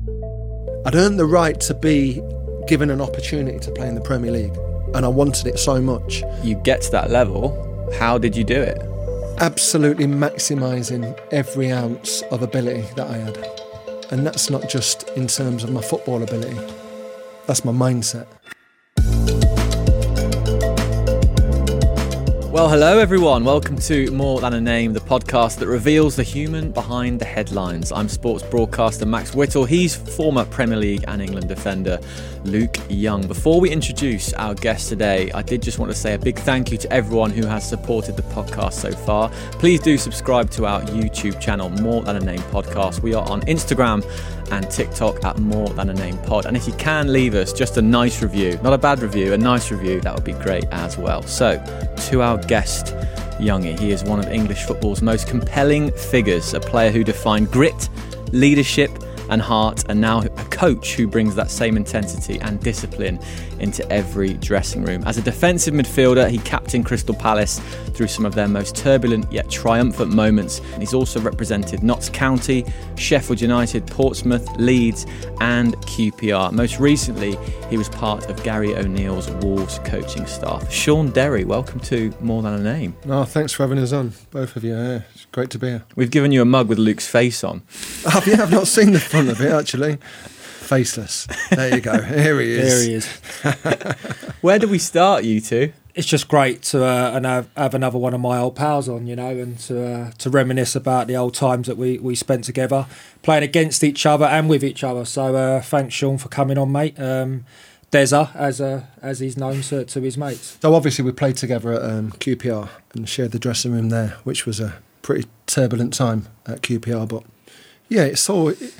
I'd earned the right to be given an opportunity to play in the Premier League, and I wanted it so much. You get to that level, how did you do it? Absolutely maximising every ounce of ability that I had. And that's not just in terms of my football ability, that's my mindset. Well, hello everyone. Welcome to More Than a Name, the podcast that reveals the human behind the headlines. I'm sports broadcaster Max Whittle. He's former Premier League and England defender Luke Young. Before we introduce our guest today, I did just want to say a big thank you to everyone who has supported the podcast so far. Please do subscribe to our YouTube channel, More Than a Name Podcast. We are on Instagram and TikTok at More Than a Name Pod. And if you can leave us just a nice review, not a bad review, a nice review, that would be great as well. So, to our guest, Youngie. He is one of English football's most compelling figures, a player who defined grit, leadership and heart, and now a coach who brings that same intensity and discipline into every dressing room. As a defensive midfielder, he captained Crystal Palace through some of their most turbulent yet triumphant moments, and he's also represented Notts County, Sheffield United, Portsmouth, Leeds and QPR. Most recently, he was part of Gary O'Neill's Wolves coaching staff. Sean Derry, welcome to More Than a Name. Oh, thanks for having us on, both of you. Yeah, it's great to be here. We've given you a mug with Luke's face on. Oh, yeah, I've not seen the front of it, actually. Faceless. There you go. Here he is. There he is. Where do we start, you two? It's just great to have another one of my old pals on, you know, and to reminisce about the old times that we spent together, playing against each other and with each other. So thanks, Sean, for coming on, mate. Deza, as he's known to his mates. So obviously we played together at QPR and shared the dressing room there, which was a pretty turbulent time at QPR. But yeah, it's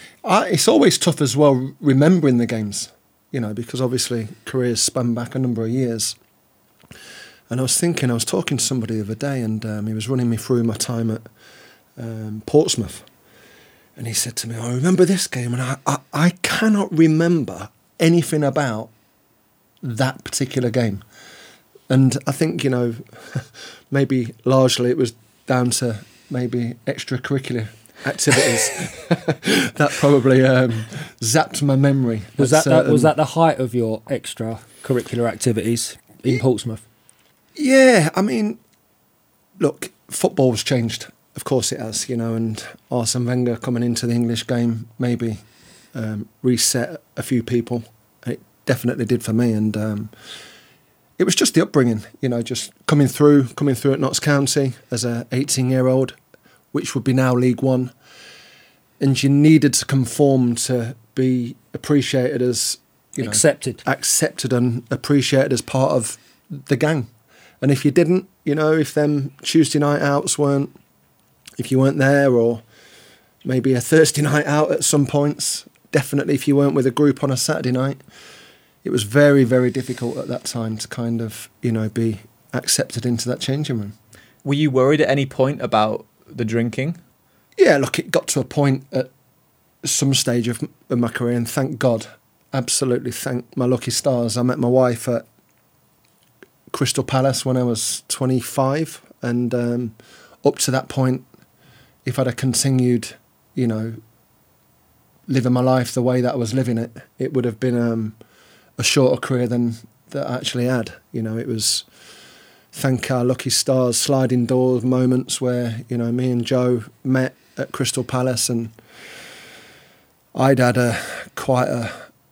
always tough as well remembering the games, you know, because obviously careers span back a number of years. And I was talking to somebody the other day, and he was running me through my time at Portsmouth. And he said to me, I remember this game, and I cannot remember anything about that particular game. And I think, you know, maybe largely it was down to maybe extracurricular activities that probably zapped my memory. Was that the height of your extracurricular activities in Portsmouth? Yeah, I mean, look, football's changed. Of course it has, you know, and Arsene Wenger coming into the English game maybe reset a few people. It definitely did for me, and it was just the upbringing, you know, just coming through at Notts County as a 18-year-old, which would be now League One, and you needed to conform to be appreciated as, you know, accepted and appreciated as part of the gang. And if you didn't, you know, if them Tuesday night outs if you weren't there, or maybe a Thursday night out at some points, definitely if you weren't with a group on a Saturday night, it was very, very difficult at that time to kind of, you know, be accepted into that changing room. Were you worried at any point about the drinking? Yeah, look, it got to a point at some stage of my career, and thank God, absolutely thank my lucky stars, I met my wife at Crystal Palace when I was 25, and up to that point, if I'd have continued, you know, living my life the way that I was living it, it would have been a shorter career than that I actually had. You know, it was, thank our lucky stars, sliding doors moments where, you know, me and Joe met at Crystal Palace, and I'd had quite a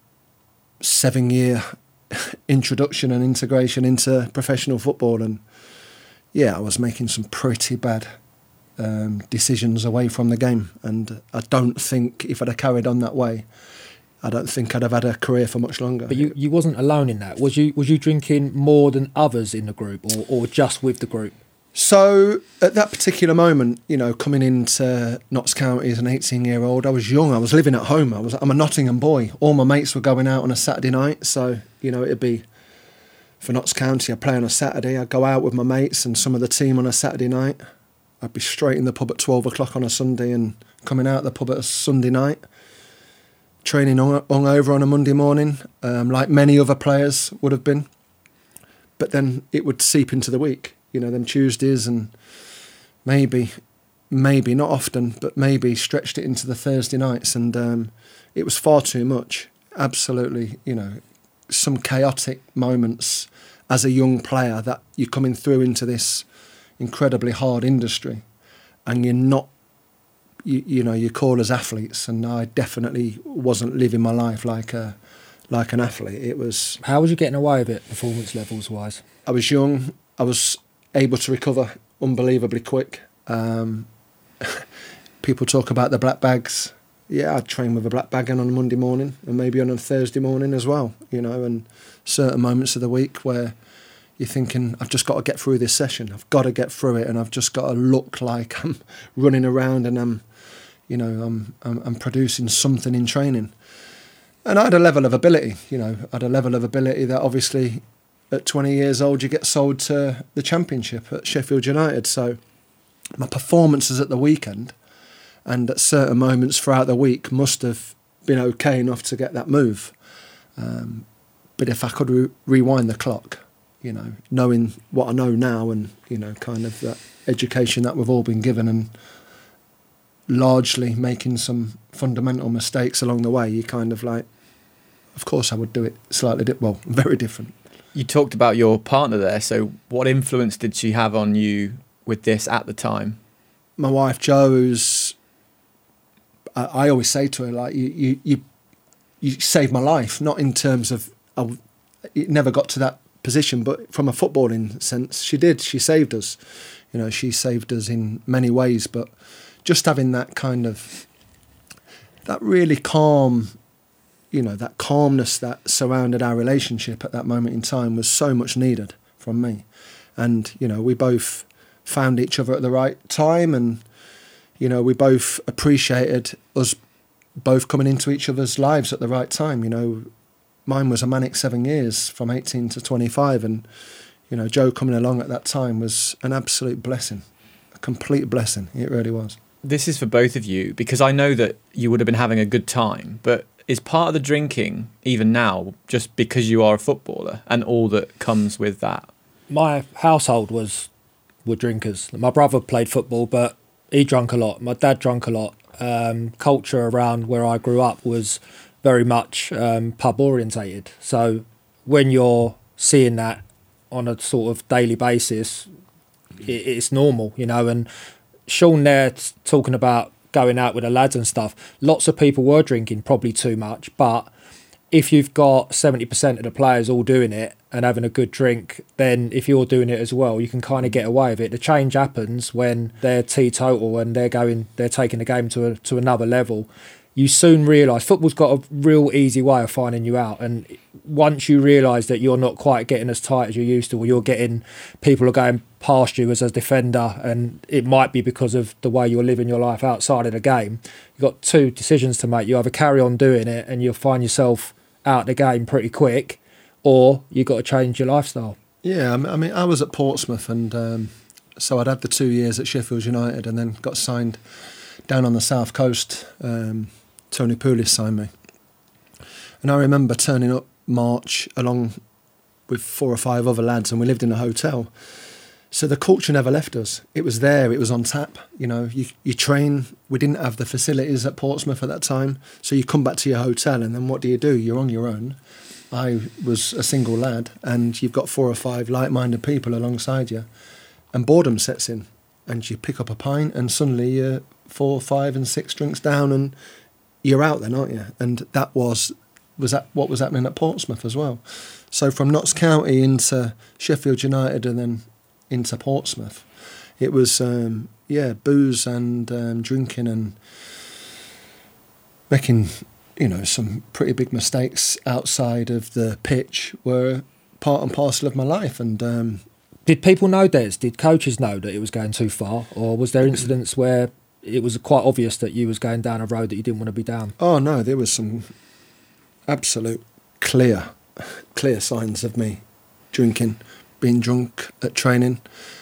7-year introduction and integration into professional football, and yeah, I was making some pretty bad decisions away from the game, and I don't think if I'd have carried on that way, I don't think I'd have had a career for much longer. But you wasn't alone in that. Was you drinking more than others in the group, or just with the group? So at that particular moment, you know, coming into Notts County as an 18-year-old, I was young. I was living at home. I'm a Nottingham boy. All my mates were going out on a Saturday night, so you know it'd be for Notts County. I'd play on a Saturday. I'd go out with my mates and some of the team on a Saturday night. I'd be straight in the pub at 12 o'clock on a Sunday and coming out the pub at a Sunday night. Training hungover on a Monday morning, like many other players would have been. But then it would seep into the week, you know, them Tuesdays, and maybe maybe, not often, but maybe stretched it into the Thursday nights, and it was far too much. Absolutely, some chaotic moments as a young player that you're coming through into this incredibly hard industry, and you're not, you call us athletes, and I definitely wasn't living my life like an athlete. It was. How was you getting away with it, performance levels wise? I was young. I was able to recover unbelievably quick. People talk about the black bags. Yeah, I'd train with a black bag on a Monday morning and maybe on a Thursday morning as well, and certain moments of the week where you're thinking, I've just got to get through this session. I've got to get through it, and I've just got to look like I'm running around and I'm producing something in training. And I had a level of ability, that obviously at 20 years old you get sold to the Championship at Sheffield United. So my performances at the weekend and at certain moments throughout the week must have been okay enough to get that move. But if I could rewind the clock, knowing what I know now and, kind of that education that we've all been given and largely making some fundamental mistakes along the way, you kind of like, of course I would do it slightly, very different. You talked about your partner there, so what influence did she have on you with this at the time? My wife Jo, I always say to her, like, you saved my life, not in terms of, it never got to that position, but from a footballing sense, she did. She saved us. She saved us in many ways, but just having that kind of, that really calm, that calmness that surrounded our relationship at that moment in time was so much needed from me. And, we both found each other at the right time, and, we both appreciated us both coming into each other's lives at the right time. Mine was a manic 7 years from 18 to 25, and, Jo coming along at that time was an absolute blessing, a complete blessing. It really was. This is for both of you, because I know that you would have been having a good time, but is part of the drinking, even now, just because you are a footballer and all that comes with that? My household were drinkers. My brother played football, but he drank a lot. My dad drank a lot. Culture around where I grew up was very much pub orientated. So when you're seeing that on a sort of daily basis, it's normal, and Sean there talking about going out with the lads and stuff, lots of people were drinking, probably too much, but if you've got 70% of the players all doing it and having a good drink, then if you're doing it as well, you can kind of get away with it. The change happens when they're teetotal and they're taking the game to another level. You soon realise football's got a real easy way of finding you out, and once you realise that you're not quite getting as tight as you used to, or you're getting, people are going past you as a defender, and it might be because of the way you're living your life outside of the game, you've got two decisions to make. You either carry on doing it and you'll find yourself out of the game pretty quick, or you've got to change your lifestyle. Yeah, I mean, I was at Portsmouth, and so I'd had the 2 years at Sheffield United and then got signed down on the south coast. Tony Pulis signed me. And I remember turning up March along with 4 or 5 other lads, and we lived in a hotel. So the culture never left us. It was there, it was on tap. You train. We didn't have the facilities at Portsmouth at that time. So you come back to your hotel, and then what do? You're on your own. I was a single lad, and you've got 4 or 5 like-minded people alongside you. And boredom sets in, and you pick up a pint, and suddenly you're 4, 5 and 6 drinks down, and you're out then, aren't you? And that was that what was happening at Portsmouth as well. So from Notts County into Sheffield United and then into Portsmouth, it was booze and drinking and making some pretty big mistakes outside of the pitch were part and parcel of my life. And did people know this? Did coaches know that it was going too far, or was there incidents where it was quite obvious that you was going down a road that you didn't want to be down? Oh no, there was some absolute clear signs of me drinking, being drunk at training.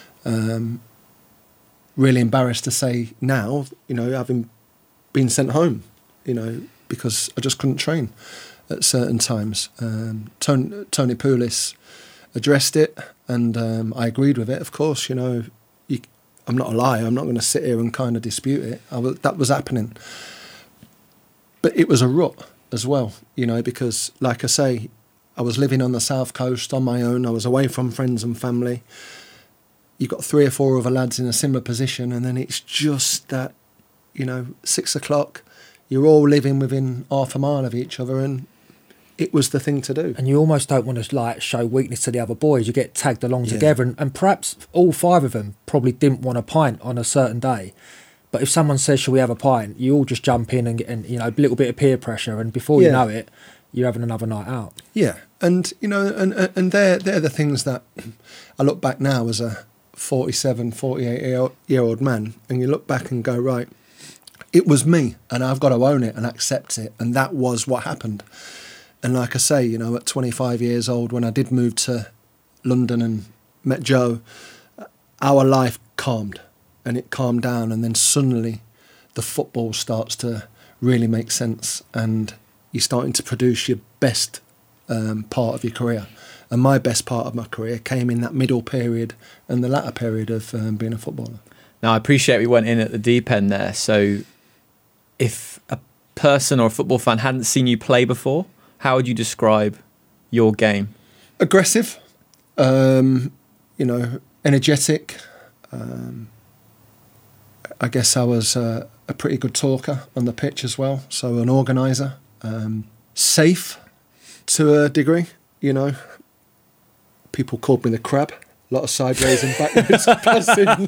Really embarrassed to say now, having been sent home, because I just couldn't train at certain times. Tony Pulis addressed it, and I agreed with it. Of course, I'm not a liar. I'm not going to sit here and kind of dispute it. That was happening. But it was a rut as well, you know, because, like I say, I was living on the south coast on my own. I was away from friends and family. You've got 3 or 4 other lads in a similar position, and then it's just that, you know, 6 o'clock, you're all living within half a mile of each other, and it was the thing to do. And you almost don't want to like show weakness to the other boys. You get tagged along together, and perhaps all 5 of them probably didn't want a pint on a certain day. But if someone says, "Shall we have a pint?" you all just jump in and you know, a little bit of peer pressure, and before you know it, you're having another night out. Yeah, and you know, and they're the things that I look back now as a 47, 48-year-old man, and you look back and go, right, it was me, and I've got to own it and accept it, and that was what happened. And like I say, you know, at 25 years old, when I did move to London and met Joe, our life calmed, and it calmed down, and then suddenly the football starts to really make sense, and you're starting to produce your best part of your career. And my best part of my career came in that middle period and the latter period of being a footballer. Now, I appreciate we went in at the deep end there. So if a person or a football fan hadn't seen you play before, how would you describe your game? Aggressive, you know, energetic. I guess I was a pretty good talker on the pitch as well, so an organiser. Safe to a degree, you know. People called me the crab. A lot of sideways and backwards passing.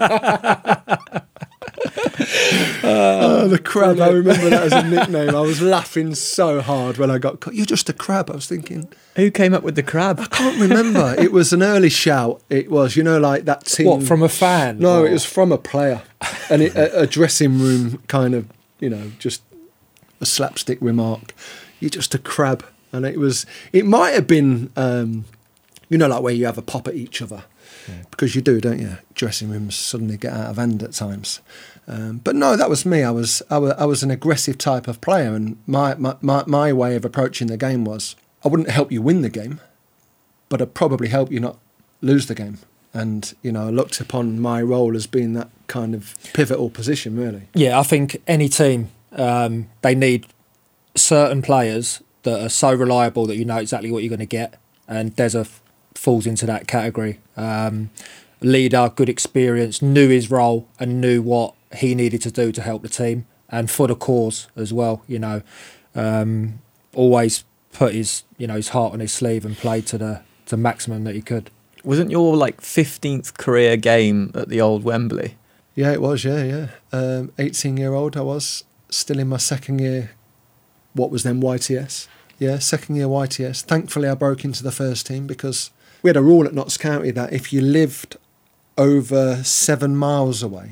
The crab, I remember that as a nickname. I was laughing so hard when I got caught. You're just a crab. I was thinking... Who came up with the crab? I can't remember. It was an early shout. It was, you know, like that team... What, from a fan? No, it was from a player. And a dressing room kind of, you know, just a slapstick remark. You're just a crab. And it might have been, you know, like where you have a pop at each other. Yeah. Because you do, don't you? Dressing rooms suddenly get out of hand at times. But no, that was me. I was an aggressive type of player, and my way of approaching the game was, I wouldn't help you win the game, but I'd probably help you not lose the game. And, you know, I looked upon my role as being that kind of pivotal position, really. Yeah, I think any team, they need certain players that are so reliable that you know exactly what you're going to get, and Deza falls into that category. Leader, good experience, knew his role and knew what he needed to do to help the team and for the cause as well, you know. Always put his heart on his sleeve and played to the maximum that he could. Wasn't your 15th career game at the old Wembley? Yeah, it was, yeah. 18-year-old I was, still in my second year, what was then YTS. Yeah, second year YTS. Thankfully I broke into the first team because we had a rule at Notts County that if you lived over 7 miles away,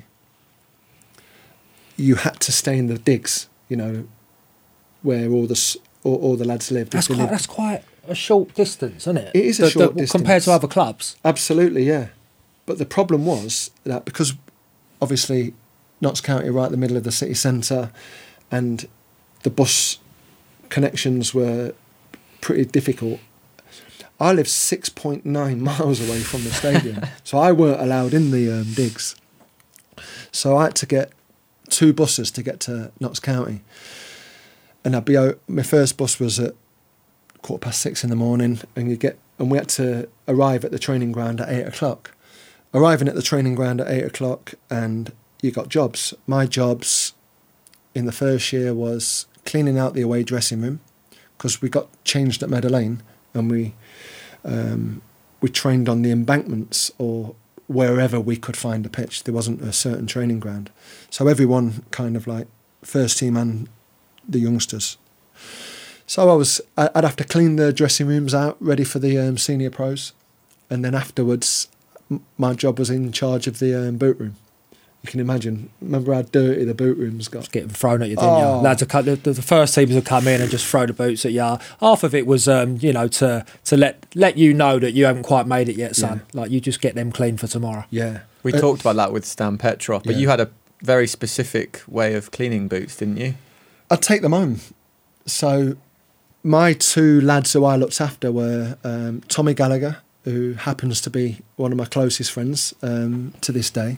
you had to stay in the digs, you know, where all the lads lived. That's quite a short distance, isn't it? It is a short distance. Compared to other clubs. Absolutely, yeah. But the problem was that because obviously Notts County right in the middle of the city centre and the bus connections were pretty difficult, I lived 6.9 miles away from the stadium. So I weren't allowed in the digs. So I had to get 2 buses to get to Notts County. And I'd be out, my first bus was at 6:15 in the morning, and we had to arrive at the training ground at 8 o'clock. Arriving at the training ground at 8 o'clock, and you got jobs. My jobs in the first year was cleaning out the away dressing room, because we got changed at Meadow Lane, and we trained on the embankments or wherever we could find a pitch. There wasn't a certain training ground. So everyone kind of first team and the youngsters. So I'd have to clean the dressing rooms out, ready for the senior pros. And then afterwards, my job was in charge of the boot room. You can imagine. Remember how dirty the boot rooms got? Just getting thrown at you, didn't you? Lads, the first teams would come in and just throw the boots at you. Half of it was, to let you know that you haven't quite made it yet, son. Yeah. You just get them clean for tomorrow. Yeah. We talked about that with Stan Petrov, but you had a very specific way of cleaning boots, didn't you? I'd take them home. So my 2 lads who I looked after were Tommy Gallagher, who happens to be one of my closest friends to this day,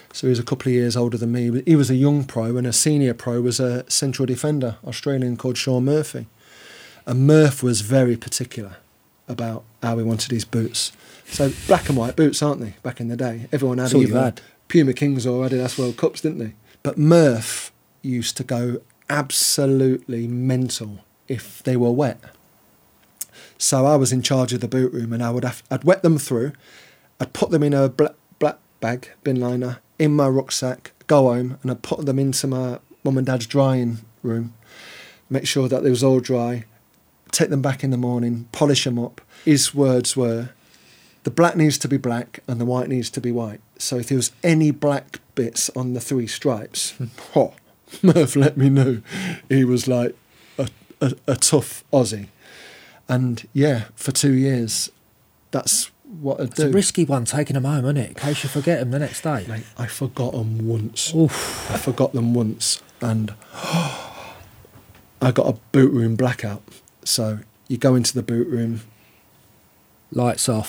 So he was a couple of years older than me. He was a young pro, and a senior pro was a central defender, Australian, called Sean Murphy. And Murph was very particular about how he wanted his boots. So black and white boots, aren't they, back in the day? Everyone had either Puma Kings or Adidas World Cups, didn't they? But Murph used to go absolutely mental if they were wet. So I was in charge of the boot room, and I'd wet them through. I'd put them in a black bag, bin liner, in my rucksack, go home, and I'd put them into my mum and dad's drying room, make sure that they was all dry, take them back in the morning, polish them up. His words were, the black needs to be black and the white needs to be white. So if there was any black bits on the 3 stripes, Murph let me know. He was like a tough Aussie. And yeah, for 2 years, that's what I'd do. It's a risky one, taking them home, isn't it? In case you forget them the next day. Mate, I forgot them once. Oof. I forgot them once, and I got a boot room blackout. So you go into the boot room, lights off,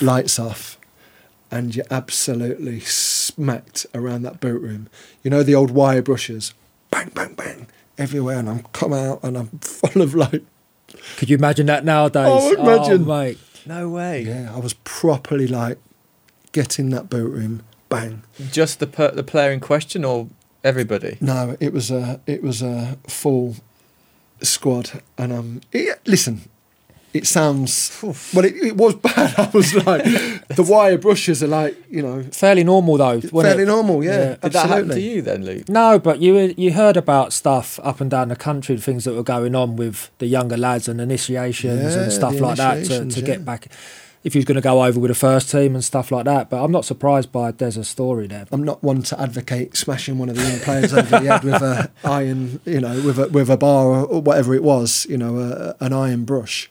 and you're absolutely smacked around that boot room. You know the old wire brushes, bang, bang, bang, everywhere, and I'm come out and I'm full of like. Could you imagine that nowadays? Oh, imagine. Oh, mate. No way. Yeah, I was properly like, get in that boot room, bang. Just the player in question, or everybody? No, it was a full squad, and listen, it sounds well. It was bad. I was like, the wire brushes are like, you know, fairly normal though. Fairly normal, yeah. Did that happen to you then, Luke? No, but you heard about stuff up and down the country, things that were going on with the younger lads and initiations and stuff like that to get back. If he was going to go over with the first team and stuff like that, but I'm not surprised by Dez's story there. I'm not one to advocate smashing one of the young players over the head with a iron, you know, with a bar or whatever it was, you know, an iron brush.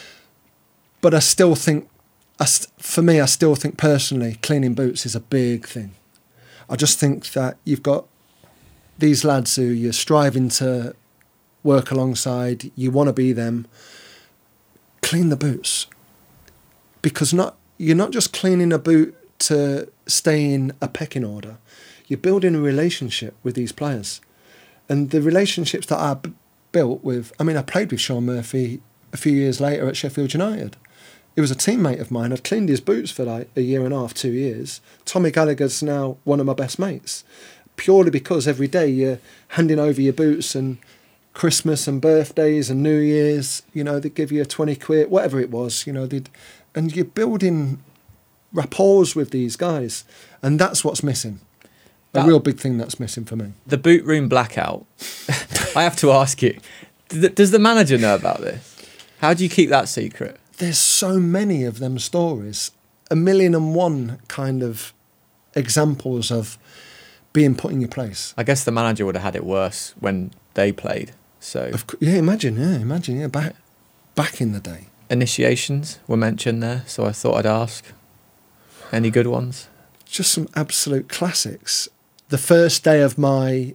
But I still think, for me, I still think personally, cleaning boots is a big thing. I just think that you've got these lads who you're striving to work alongside, you want to be them. Clean the boots. Because you're not just cleaning a boot to stay in a pecking order. You're building a relationship with these players. And the relationships that I built with, I mean, I played with Sean Murphy a few years later at Sheffield United. He was a teammate of mine. I'd cleaned his boots for like a year and a half, 2 years. Tommy Gallagher's now one of my best mates. Purely because every day you're handing over your boots, and Christmas and birthdays and New Year's, you know, they'd give you a 20 quid, whatever it was, you know, and you're building rapport with these guys. And that's what's missing. A real big thing that's missing for me. The boot room blackout. I have to ask you, does the manager know about this? How do you keep that secret? There's so many of them stories. 1,000,001 kind of examples of being put in your place. I guess the manager would have had it worse when they played. So imagine, back in the day. Initiations were mentioned there, so I thought I'd ask. Any good ones? Just some absolute classics. The first day of my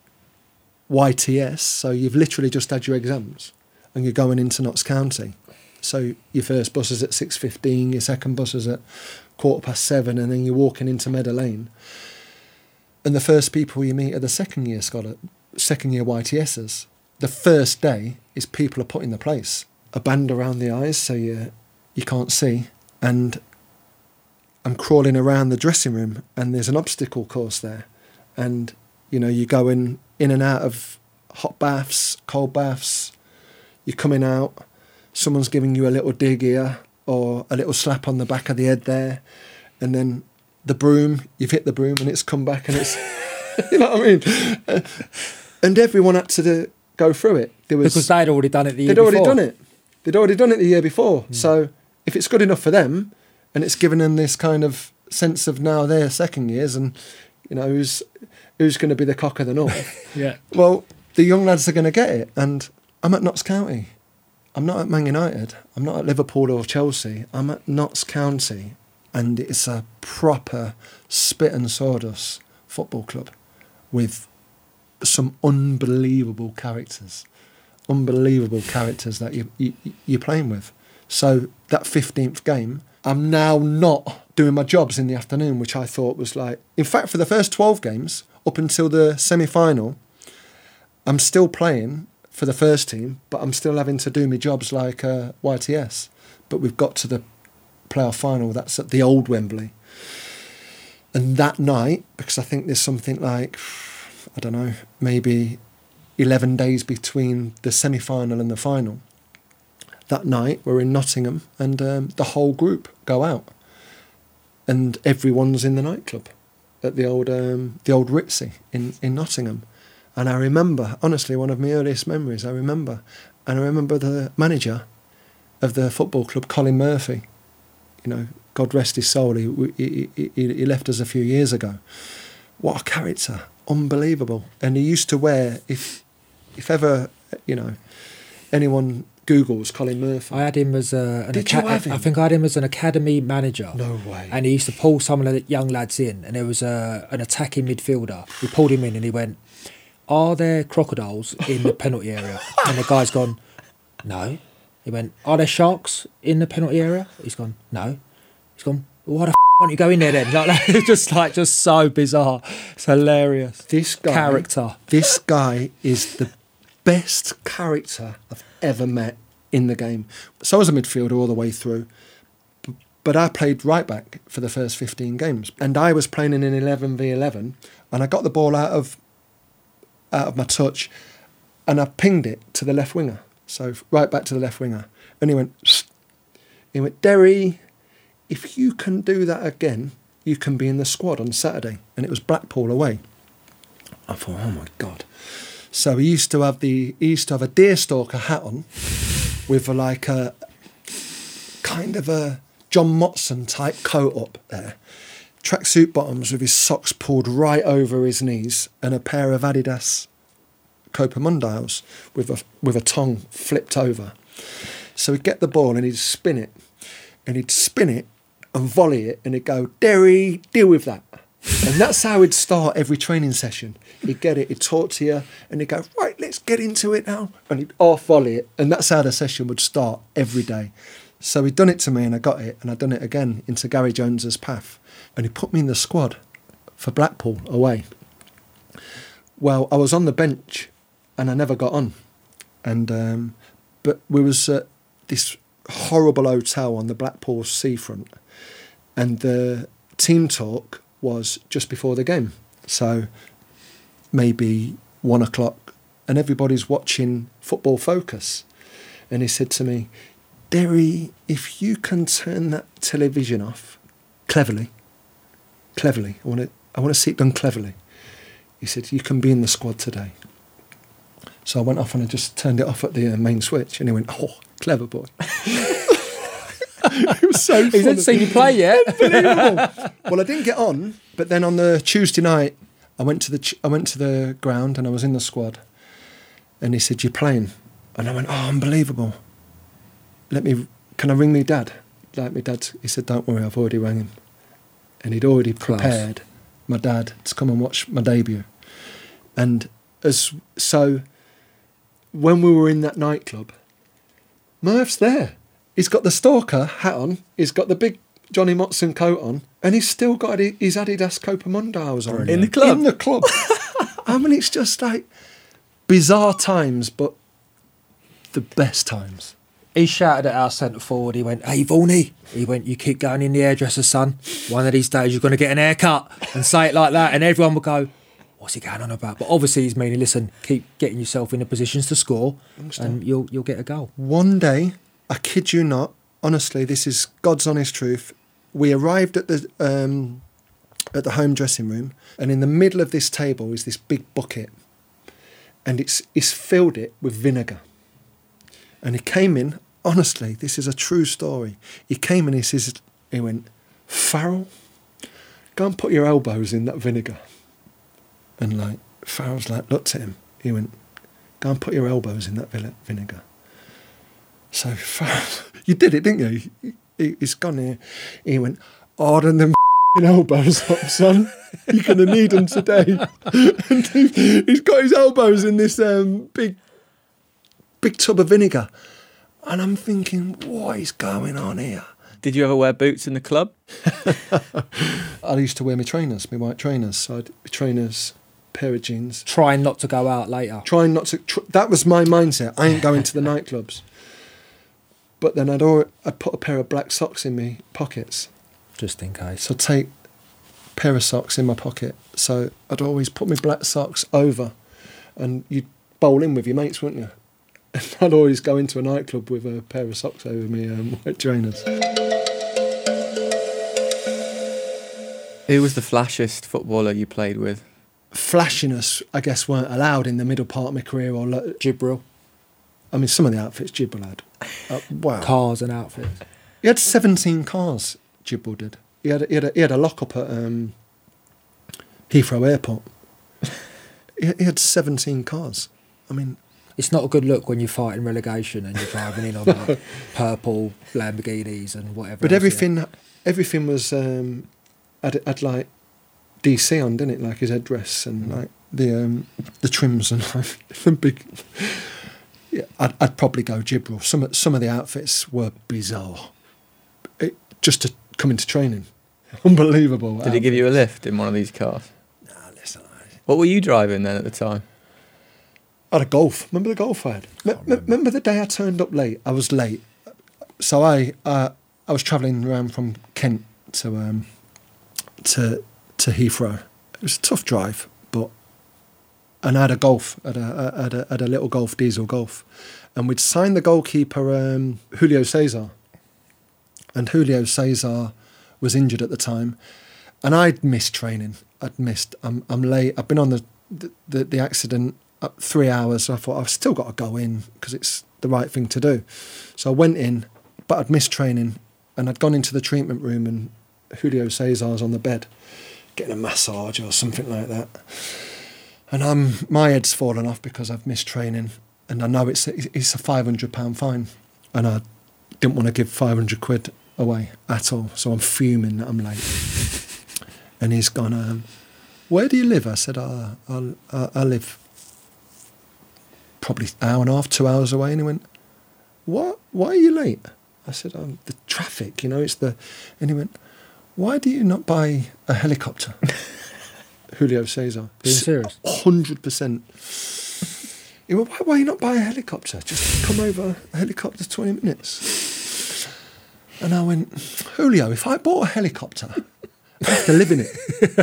YTS, so you've literally just had your exams and you're going into Notts County. So your first bus is at 6:15, your second bus is at 7:15, and then you're walking into Meadow Lane. And the first people you meet are the second year YTSers. The first day is people are put in the place. A band around the eyes so you can't see. And I'm crawling around the dressing room and there's an obstacle course there. And, you know, you go in and out of hot baths, cold baths. You're coming out. Someone's giving you a little dig here or a little slap on the back of the head there. And then the broom, you've hit the broom and it's come back and it's, you know what I mean? And everyone had to go through it. Because they'd already done it the year before. They'd already done it the year before. So if it's good enough for them and it's given them this kind of sense of now they're second years and, you know, who's going to be the cock of the north? Yeah. Well, the young lads are going to get it. And I'm at Notts County. I'm not at Man United. I'm not at Liverpool or Chelsea. I'm at Notts County. And it's a proper spit and sawdust football club with some unbelievable characters that you're playing with. So that 15th game, I'm now not doing my jobs in the afternoon, which I thought was like... In fact, for the first 12 games, up until the semi-final, I'm still playing for the first team, but I'm still having to do my jobs like YTS. But we've got to the playoff final, that's at the old Wembley. And that night, because I think there's something like, I don't know, maybe 11 days between the semi-final and the final, that night we're in Nottingham and the whole group go out. And everyone's in the nightclub at the old Ritzy in Nottingham. And I remember, honestly, one of my earliest memories, I remember the manager of the football club, Colin Murphy, you know, God rest his soul, he left us a few years ago. What a character, unbelievable. And he used to wear, if ever, you know, anyone Googles Colin Murphy. I had him as Did you have him? I think I had him as an academy manager. No way. And he used to pull some of the young lads in, and there was an attacking midfielder. We pulled him in and he went, "Are there crocodiles in the penalty area?" And the guy's gone, "No." He went, "Are there sharks in the penalty area?" He's gone, "No." He's gone, "Why the don't you go in there then?" Like, just so bizarre. It's hilarious. This guy is the best character I've ever met in the game. So I was a midfielder all the way through, but I played right back for the first 15 games, and I was playing in an 11v11, and I got the ball out of my touch, and I pinged it to the left winger, so right back to the left winger, and he went, "Derry, if you can do that again, you can be in the squad on Saturday." And it was Blackpool away. I thought, oh my God. So he used to have a deerstalker hat on with like a kind of a John Motson type coat up there, tracksuit bottoms with his socks pulled right over his knees, and a pair of Adidas Copa Mundials with a tongue flipped over. So he'd get the ball and he'd spin it and volley it, and he'd go, "Derry, deal with that." And that's how he'd start every training session. He'd get it, he'd talk to you, and he'd go, "Right, let's get into it now." And he'd off volley it. And that's how the session would start every day. So he'd done it to me, and I got it, and I'd done it again into Gary Jones's path. And he put me in the squad for Blackpool away. Well, I was on the bench, and I never got on. And but we was at this horrible hotel on the Blackpool seafront, and the team talk was just before the game, so maybe 1 o'clock, and everybody's watching Football Focus, and he said to me, "Derry, if you can turn that television off cleverly, I want to see it done cleverly." He said, "You can be in the squad today." So I went off and I just turned it off at the main switch, and he went, "Oh, clever boy." It was so funny. He didn't see you play yet. Unbelievable. Well, I didn't get on, but then on the Tuesday night, I went to the ground and I was in the squad, and he said, "You're playing," and I went, "Oh, unbelievable. Can I ring me dad?" Like my dad, he said, "Don't worry, I've already rang him," and he'd already prepared my dad to come and watch my debut, and so when we were in that nightclub, Murph's there. He's got the stalker hat on, he's got the big Johnny Motson coat on, and he's still got his Adidas Copa Mundials on. In the club? In the club. I mean, it's just like bizarre times, but the best times. He shouted at our centre forward, he went, "Hey, Varney," he went, "you keep going in the hairdresser, son. One of these days you're going to get an haircut," and say it like that, and everyone would go, "What's he going on about?" But obviously he's meaning, listen, keep getting yourself in the positions to score, and you'll get a goal. One day, I kid you not, honestly, this is God's honest truth. We arrived at the home dressing room, and in the middle of this table is this big bucket, and it's filled it with vinegar. And he came in, honestly, this is a true story. He came in, he went, "Farrell, go and put your elbows in that vinegar." And like Farrell's like looked at him. He went, "Go and put your elbows in that vinegar." So Farrell, you did it, didn't you? He's gone here. He went, "Harden them elbows up, son. You're going to need them today." And he's got his elbows in this big tub of vinegar. And I'm thinking, what is going on here? Did you ever wear boots in the club? I used to wear my trainers, my white trainers. So I'd trainers, pair of jeans. Trying not to go out later. Trying not to. That was my mindset. I ain't going to the nightclubs. But then I'd put a pair of black socks in my pockets. Just in case. So I'd take a pair of socks in my pocket. So I'd always put my black socks over, and you'd bowl in with your mates, wouldn't you? And I'd always go into a nightclub with a pair of socks over me white trainers. Who was the flashiest footballer you played with? Flashiness, I guess, weren't allowed in the middle part of my career. Or Jibril. I mean, some of the outfits Jibril had. Wow. Cars and outfits. He had 17 cars, Jibril did. He had a lock-up at Heathrow Airport. He had 17 cars. I mean... It's not a good look when you're fighting relegation and you're driving in on like purple Lamborghinis and whatever. But else, everything was had like DC on, didn't it? Like his headdress and like the trims and like the big. Yeah, I'd probably go Jibril. Some of the outfits were bizarre. Just to come into training, unbelievable. Did he give you a lift in one of these cars? Nah, listen. What were you driving then at the time? I had a Golf. Remember the Golf I had? Remember the day I turned up late? I was late. So I was travelling around from Kent to Heathrow. It was a tough drive, and I had a Golf, had a little Golf, diesel Golf. And we'd signed the goalkeeper, Julio Cesar. And Julio Cesar was injured at the time. And I'd missed training. I'm late. I've been on the accident 3 hours, so I thought I've still got to go in because it's the right thing to do. So I went in, but I'd missed training, and I'd gone into the treatment room, and Julio Cesar's on the bed getting a massage or something like that, and my head's fallen off because I've missed training, and I know it's a £500 fine, and I didn't want to give 500 quid away at all, so I'm fuming that I'm late. And he's gone, where do you live? I said, I live probably an hour and a half, 2 hours away. And he went, what? Why are you late? I said, the traffic, it's the... And he went, why do you not buy a helicopter? Julio Cesar. Being serious? 100%. He went, why you not buy a helicopter? Just come over a helicopter 20 minutes. And I went, Julio, if I bought a helicopter, I'd have to live in it.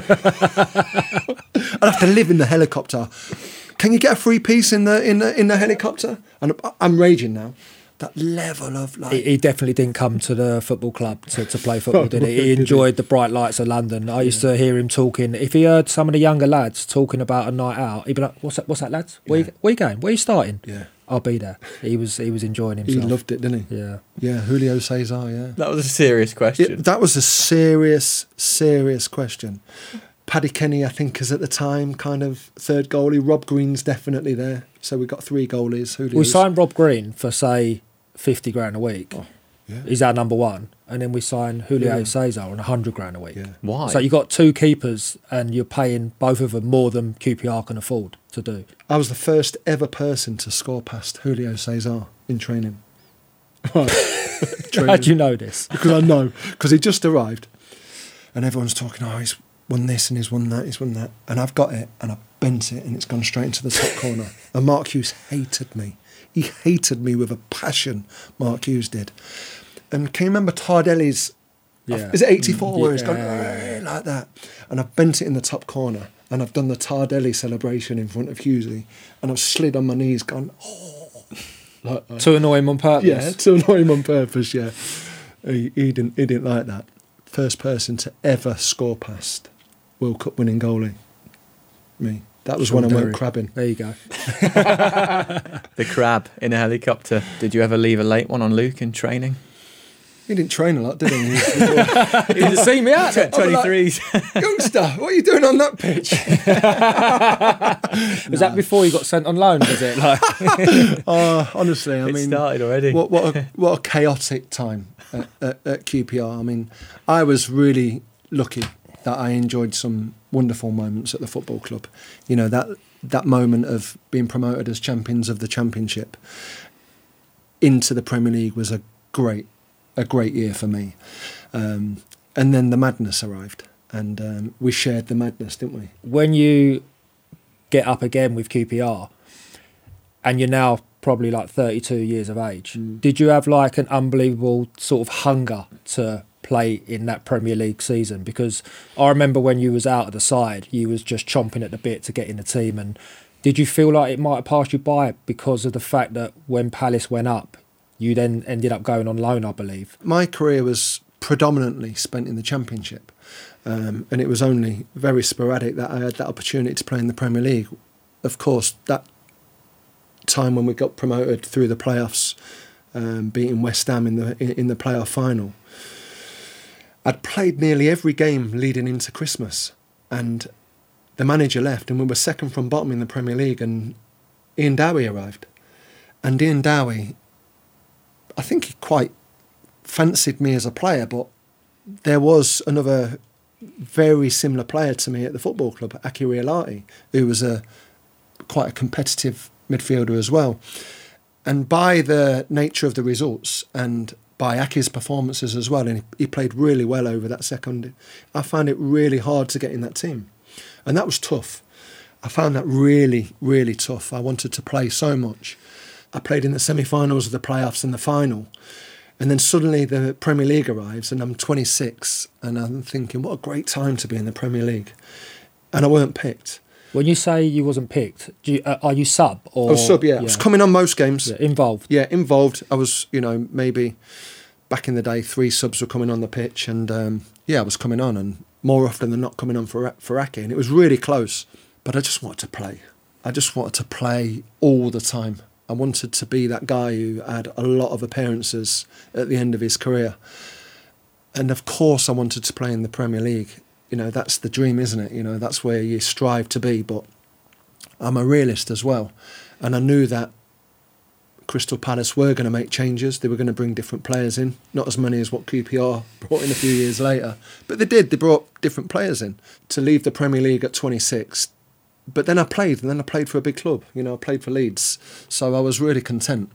I'd have to live in the helicopter. Can you get a free piece in the helicopter? And I'm raging now. That level of like... He definitely didn't come to the football club to play football, did he? He enjoyed the bright lights of London. I used to hear him talking. If he heard some of the younger lads talking about a night out, he'd be like, what's that lads? Where you going? Where you starting? Yeah. I'll be there. He was enjoying himself. He loved it, didn't he? Yeah. Yeah, Julio Cesar, yeah. That was a serious question. That was a serious question. Paddy Kenny, I think, is at the time kind of third goalie. Rob Green's definitely there. So we've got 3 goalies. We signed Rob Green for, say, 50 grand a week. Oh, yeah. He's our number one. And then we signed Julio Cesar on 100 grand a week. Yeah. Why? So you got 2 keepers and you're paying both of them more than QPR can afford to do. I was the first ever person to score past Julio Cesar in training. How do you know this? Because I know. Because he just arrived. And everyone's talking, he's won this and he's won that. And I've got it and I bent it and it's gone straight into the top corner. And Mark Hughes hated me. He hated me with a passion, Mark Hughes did. And can you remember Tardelli's, is it 84 where he's gone like that? And I've bent it in the top corner and I've done the Tardelli celebration in front of Hughesy and I've slid on my knees gone, like that. To annoy him on purpose? Yeah, to annoy him on purpose, yeah. He didn't like that. First person to ever score past World Cup winning goalie. Me. That was when I went crabbing. There you go. The crab in a helicopter. Did you ever leave a late one on Luke in training? He didn't train a lot, did he? He didn't see me out there. 23s. Like, youngster, what are you doing on that pitch? Was that before you got sent on loan, was it? Like, honestly, I mean... It started already. What a chaotic time at QPR. I mean, I was really lucky that I enjoyed some wonderful moments at the football club. That moment of being promoted as champions of the Championship into the Premier League was a great a great year for me. And then the madness arrived, and we shared the madness, didn't we? When you get up again with QPR, and you're now probably like 32 years of age, did you have like an unbelievable sort of hunger to play in that Premier League season? Because I remember when you was out of the side, you was just chomping at the bit to get in the team. And did you feel like it might have passed you by because of the fact that when Palace went up, you then ended up going on loan, I believe? My career was predominantly spent in the Championship, and it was only very sporadic that I had that opportunity to play in the Premier League. Of course, that time when we got promoted through the playoffs, beating West Ham in the playoff final, I'd played nearly every game leading into Christmas, and the manager left, and we were second from bottom in the Premier League, and Ian Dowie arrived. And Ian Dowie, I think he quite fancied me as a player, but there was another very similar player to me at the football club, Aki Riolati, who was quite a competitive midfielder as well. And by the nature of the results and by Aki's performances as well, and he played really well over that second, I found it really hard to get in that team. And that was tough. I found that really, really tough. I wanted to play so much. I played in the semi-finals of the playoffs and the final. And then suddenly the Premier League arrives and I'm 26 and I'm thinking, what a great time to be in the Premier League. And I weren't picked. When you say you wasn't picked, are you sub? Or, I was sub, yeah. I was coming on most games. Yeah, involved? Yeah, involved. I was, maybe back in the day, 3 subs were coming on the pitch and, I was coming on and more often than not coming on for Aki. And it was really close, but I just wanted to play. I just wanted to play all the time. I wanted to be that guy who had a lot of appearances at the end of his career. And of course I wanted to play in the Premier League. That's the dream, isn't it? That's where you strive to be. But I'm a realist as well. And I knew that Crystal Palace were going to make changes. They were going to bring different players in. Not as many as what QPR brought in a few years later. But they did. They brought different players in. To leave the Premier League at 26. But then I played for a big club. I played for Leeds. So I was really content.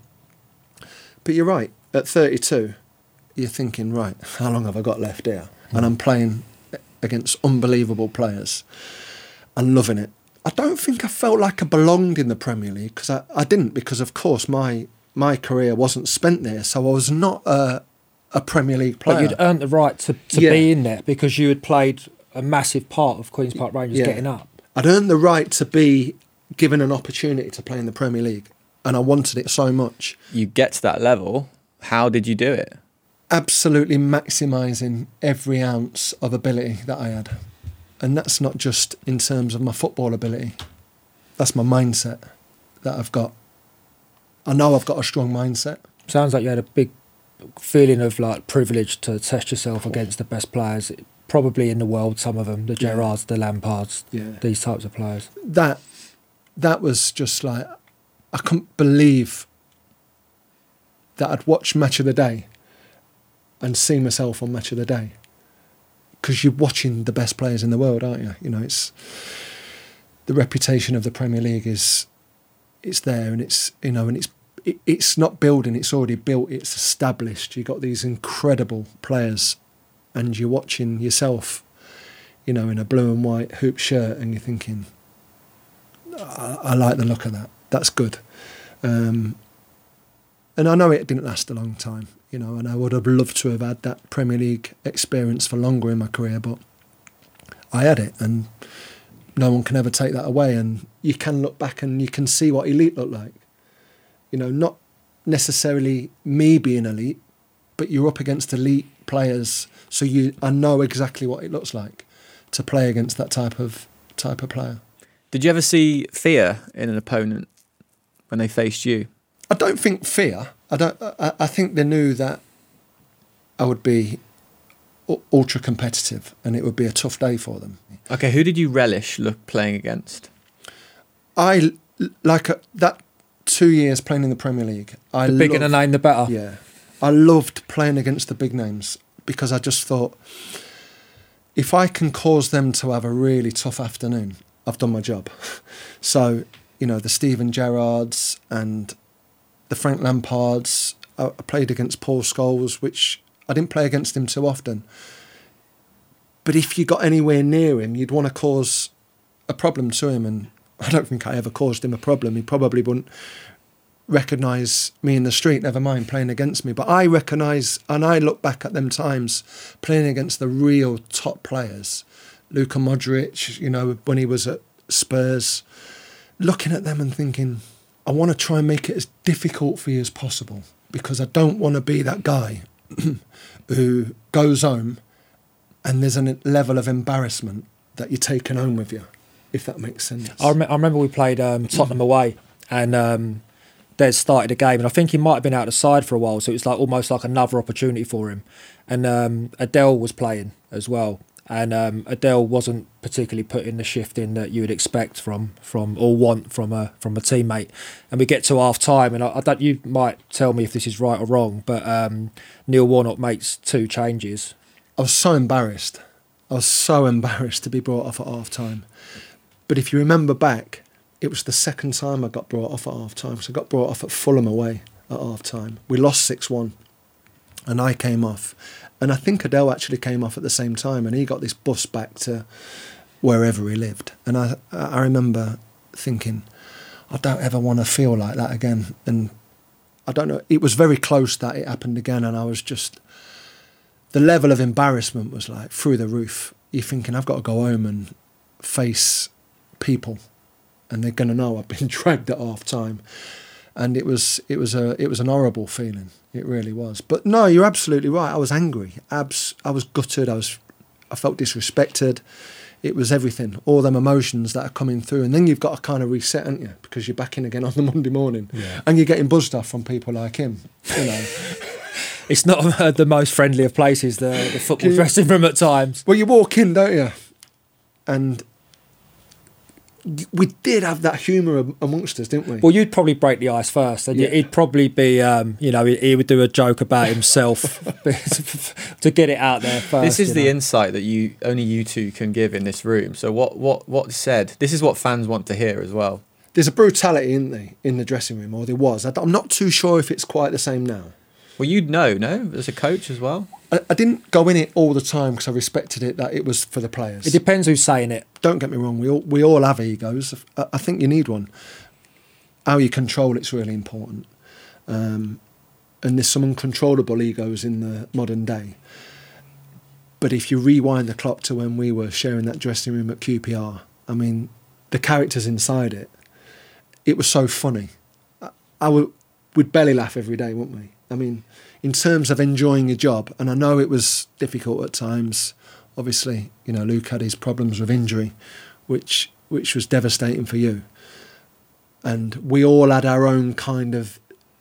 But you're right. At 32, you're thinking, right, how long have I got left here? And I'm playing against unbelievable players and loving it. I don't think I felt like I belonged in the Premier League because I didn't, because of course my career wasn't spent there, so I was not a Premier League player. But you'd earned the right to be in there because you had played a massive part of Queen's Park Rangers getting up. I'd earned the right to be given an opportunity to play in the Premier League, and I wanted it so much. You get to that level, how did you do it? Absolutely maximising every ounce of ability that I had. And that's not just in terms of my football ability. That's my mindset that I've got. I know I've got a strong mindset. Sounds like you had a big feeling of like privilege to test yourself against the best players, probably in the world, some of them, the Gerrards, the Lampards, these types of players. That was just like, I couldn't believe that I'd watch Match of the Day and see myself on Match of the Day, because you're watching the best players in the world, aren't you? It's the reputation of the Premier League it's there, and it's not building, it's already built, it's established. You've got these incredible players, and you're watching yourself, in a blue and white hoop shirt, and you're thinking, I like the look of that. That's good. And I know it didn't last a long time. And I would have loved to have had that Premier League experience for longer in my career, but I had it, and no one can ever take that away. And you can look back and you can see what elite looked like. Not necessarily me being elite, but you're up against elite players, so I know exactly what it looks like to play against that type of player. Did you ever see fear in an opponent when they faced you? I don't think fear. I think they knew that I would be ultra competitive and it would be a tough day for them. Okay, who did you relish playing against? I like that 2 years playing in the Premier League. The bigger the name, the better. Yeah, I loved playing against the big names because I just thought, if I can cause them to have a really tough afternoon, I've done my job. So, the Steven Gerrards and the Frank Lampards. I played against Paul Scholes, which I didn't play against him too often. But if you got anywhere near him, you'd want to cause a problem to him. And I don't think I ever caused him a problem. He probably wouldn't recognise me in the street, never mind playing against me. But I recognise, and I look back at them times playing against the real top players, Luka Modric, you know, when he was at Spurs, looking at them and thinking, I want to try and make it as difficult for you as possible, because I don't want to be that guy who goes home and there's a level of embarrassment that you're taking home with you, if that makes sense. I remember we played Tottenham away, and Des started the game, and I think he might have been out the side for a while, so it was like almost like another opportunity for him. And Adele was playing as well, and Adele wasn't particularly putting the shift in that you would expect from or want from a teammate. And we get to half time, and I don't. You might tell me if this is right or wrong, but Neil Warnock makes 2 changes. I was so embarrassed. I was so embarrassed to be brought off at half time. But if you remember back, it was the second time I got brought off at half time. So I got brought off at Fulham away at half time. We lost 6-1 and I came off. And I think Adele actually came off at the same time, and he got this bus back to wherever he lived. And I remember thinking, I don't ever want to feel like that again. And I don't know, it was very close that it happened again, and I was just, the level of embarrassment was like through the roof. You're thinking, I've got to go home and face people, and they're going to know I've been dragged at half time. And it was an horrible feeling. It really was. But no, you're absolutely right. I was angry. I was gutted. I felt disrespected. It was everything. All them emotions that are coming through. And then you've got to kind of reset, haven't you? Because you're back in again on the Monday morning. Yeah. And you're getting buzzed off from people like him. You know. It's not the most friendly of places, the football dressing room at times. Well, you walk in, don't you? And we did have that humour amongst us, didn't we? Well, you'd probably break the ice first, and he'd probably be, he would do a joke about himself to get it out there first. This is the insight that only you two can give in this room. So what's said? This is what fans want to hear as well. There's a brutality, isn't there, in the dressing room, or there was. I'm not too sure if it's quite the same now. Well, you'd know, no? As a coach as well? I didn't go in it all the time because I respected it, that it was for the players. It depends who's saying it. Don't get me wrong, we all have egos. I think you need one. How you control it's really important. And there's some uncontrollable egos in the modern day. But if you rewind the clock to when we were sharing that dressing room at QPR, I mean, the characters inside it was so funny. We'd belly laugh every day, wouldn't we? I mean, in terms of enjoying your job, and I know it was difficult at times. Obviously, you know, Luke had his problems with injury, which was devastating for you. And we all had our own kind of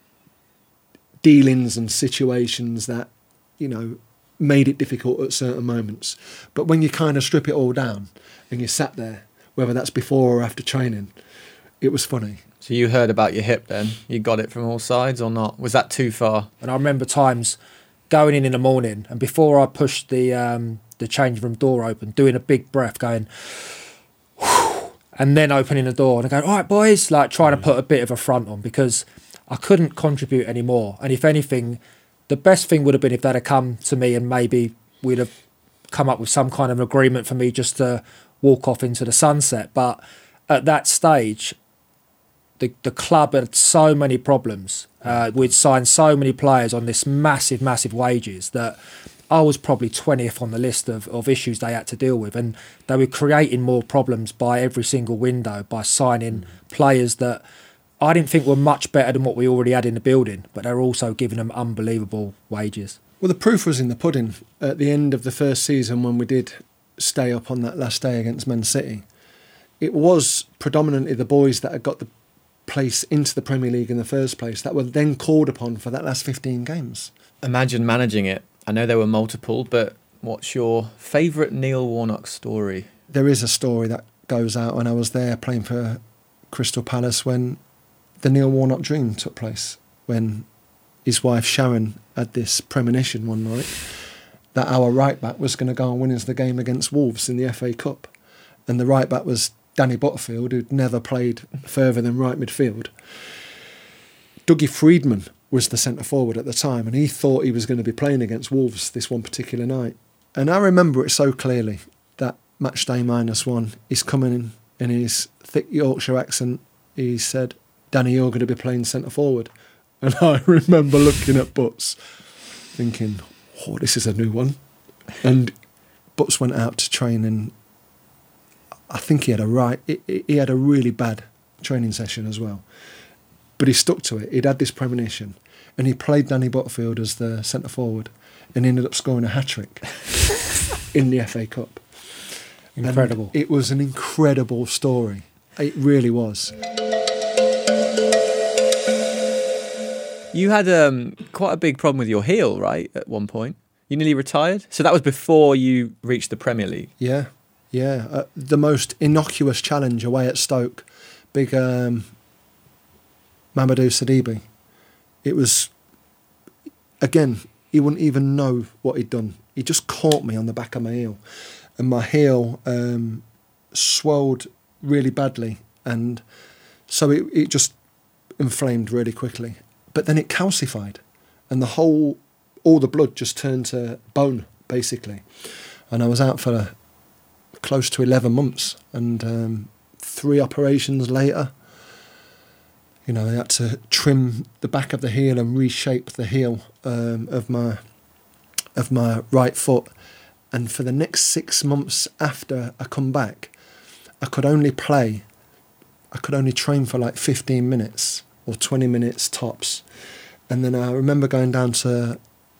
dealings and situations that, you know, made it difficult at certain moments. But when you kind of strip it all down and you sat there, whether that's before or after training, it was funny. So you heard about your hip then? You got it from all sides or not? Was that too far? And I remember times going in the morning, and before I pushed the changing room door open, doing a big breath, going, whew, and then opening the door and going, all right, boys, like trying to put a bit of a front on, because I couldn't contribute anymore. And if anything, the best thing would have been if they'd have come to me and maybe we'd have come up with some kind of agreement for me just to walk off into the sunset. But at that stage, the club had so many problems. We'd signed so many players on this massive, massive wages that I was probably 20th on the list of issues they had to deal with. And they were creating more problems by every single window by signing players that I didn't think were much better than what we already had in the building, but they were also giving them unbelievable wages. Well, the proof was in the pudding at the end of the first season when we did stay up on that last day against Man City. It was predominantly the boys that had got the place into the Premier League in the first place that were then called upon for that last 15 games. Imagine managing it. I know there were multiple, but what's your favourite Neil Warnock story? There is a story that goes out when I was there playing for Crystal Palace when the Neil Warnock dream took place, when his wife Sharon had this premonition one night that our right back was going to go and win us the game against Wolves in the FA Cup. And the right back was Danny Butterfield, who'd never played further than right midfield. Dougie Freedman was the centre forward at the time, and he thought he was going to be playing against Wolves this one particular night. And I remember it so clearly, that match day -1, he's coming in his thick Yorkshire accent, he said, "Danny, you're going to be playing centre forward." And I remember looking at Butts, thinking, "Oh, this is a new one." And Butts went out to train, and I think he had a really bad training session as well. But he stuck to it. He'd had this premonition, and he played Danny Butterfield as the centre forward, and ended up scoring a hat-trick in the FA Cup. Incredible. And it was an incredible story. It really was. You had quite a big problem with your heel, right, at one point? You nearly retired? So that was before you reached the Premier League? Yeah. The most innocuous challenge away at Stoke, big Mamadou Sidibe. It was, again, he wouldn't even know what he'd done. He just caught me on the back of my heel, and my heel swelled really badly, and so it just inflamed really quickly. But then it calcified, and all the blood just turned to bone, basically. And I was out for close to 11 months, and 3 operations later, they had to trim the back of the heel and reshape the heel of my right foot. And for the next 6 months after I come back, I could only train for like 15 minutes or 20 minutes tops. And then I remember going down to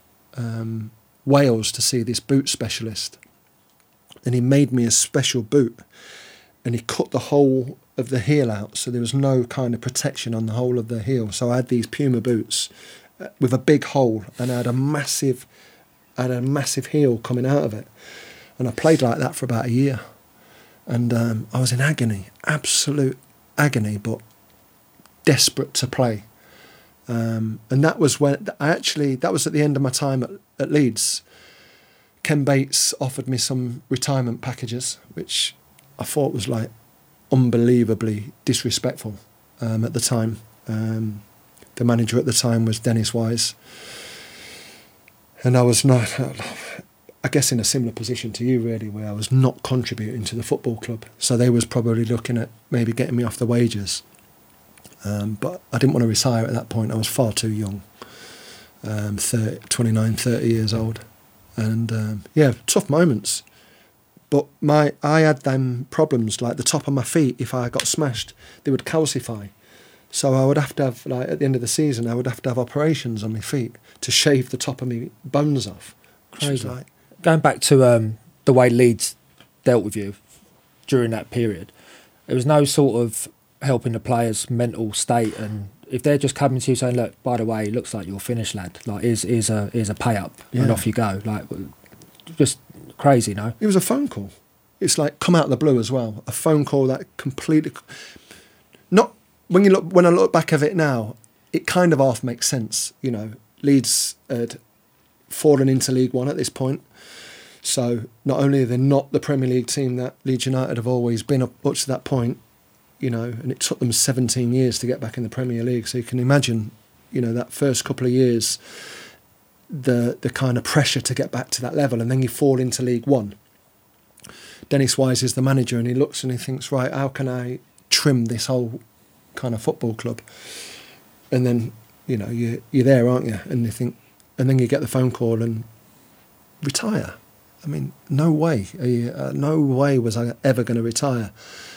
Wales to see this boot specialist, and he made me a special boot, and he cut the whole of the heel out, so there was no kind of protection on the whole of the heel. So I had these Puma boots with a big hole, and I had a massive heel coming out of it, and I played like that for about a year, and I was in agony, absolute agony, but desperate to play. And that was that was at the end of my time at Leeds. Ken Bates offered me some retirement packages, which I thought was like unbelievably disrespectful at the time. The manager at the time was Dennis Wise, and I was not, I guess, in a similar position to you really, where I was not contributing to the football club. So they was probably looking at maybe getting me off the wages. But I didn't want to retire at that point. I was far too young, 29, 30 years old. And tough moments. But I had them problems, like the top of my feet, if I got smashed, they would calcify. So I would have to have, like at the end of the season, I would have to have operations on my feet to shave the top of my bones off. Crazy. Going back to the way Leeds dealt with you during that period, there was no sort of helping the players' mental state, and if they're just coming to you saying, "Look, by the way, it looks like you're finished, lad. Like, here's a pay up, and off you go." Like, just crazy, no? It was a phone call. It's like come out of the blue as well. A phone call that completely not when I look back at it now, it kind of half makes sense. Leeds had fallen into League One at this point, so not only are they not the Premier League team that Leeds United have always been up to that point. And it took them 17 years to get back in the Premier League. So you can imagine, that first couple of years, the kind of pressure to get back to that level, and then you fall into League One. Dennis Wise is the manager, and he looks and he thinks, right, how can I trim this whole kind of football club? And then, you're there, aren't you? And you think, and then you get the phone call and retire. I mean, no way. No way was I ever going to retire.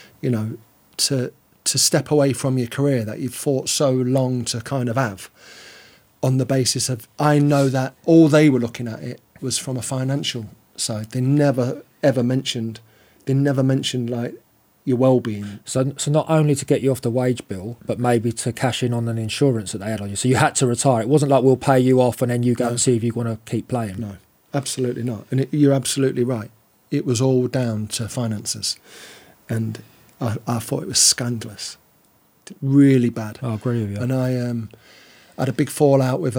To step away from your career that you've fought so long to kind of have, on the basis of, I know that all they were looking at it was from a financial side. They never mentioned like your well-being. So not only to get you off the wage bill, but maybe to cash in on an insurance that they had on you. So you had to retire. It wasn't like we'll pay you off and then you go and see if you want to keep playing. No, absolutely not. And you're absolutely right. It was all down to finances, and I thought it was scandalous, really bad. I agree with you. And I had a big fallout with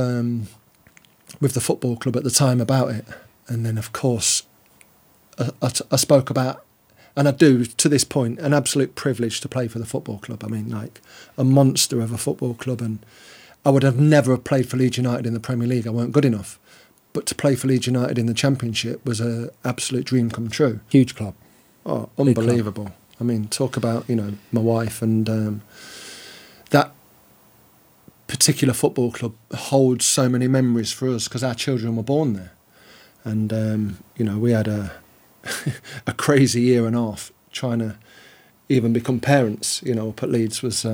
the football club at the time about it. And then, of course, I spoke about, and I do to this point, an absolute privilege to play for the football club. I mean, like a monster of a football club, and I would have never played for Leeds United in the Premier League. I weren't good enough. But to play for Leeds United in the Championship was an absolute dream come true. Huge club. Oh, unbelievable. I mean, talk about, my wife and that particular football club holds so many memories for us because our children were born there. And, we had a crazy year and a half trying to even become parents, up at Leeds was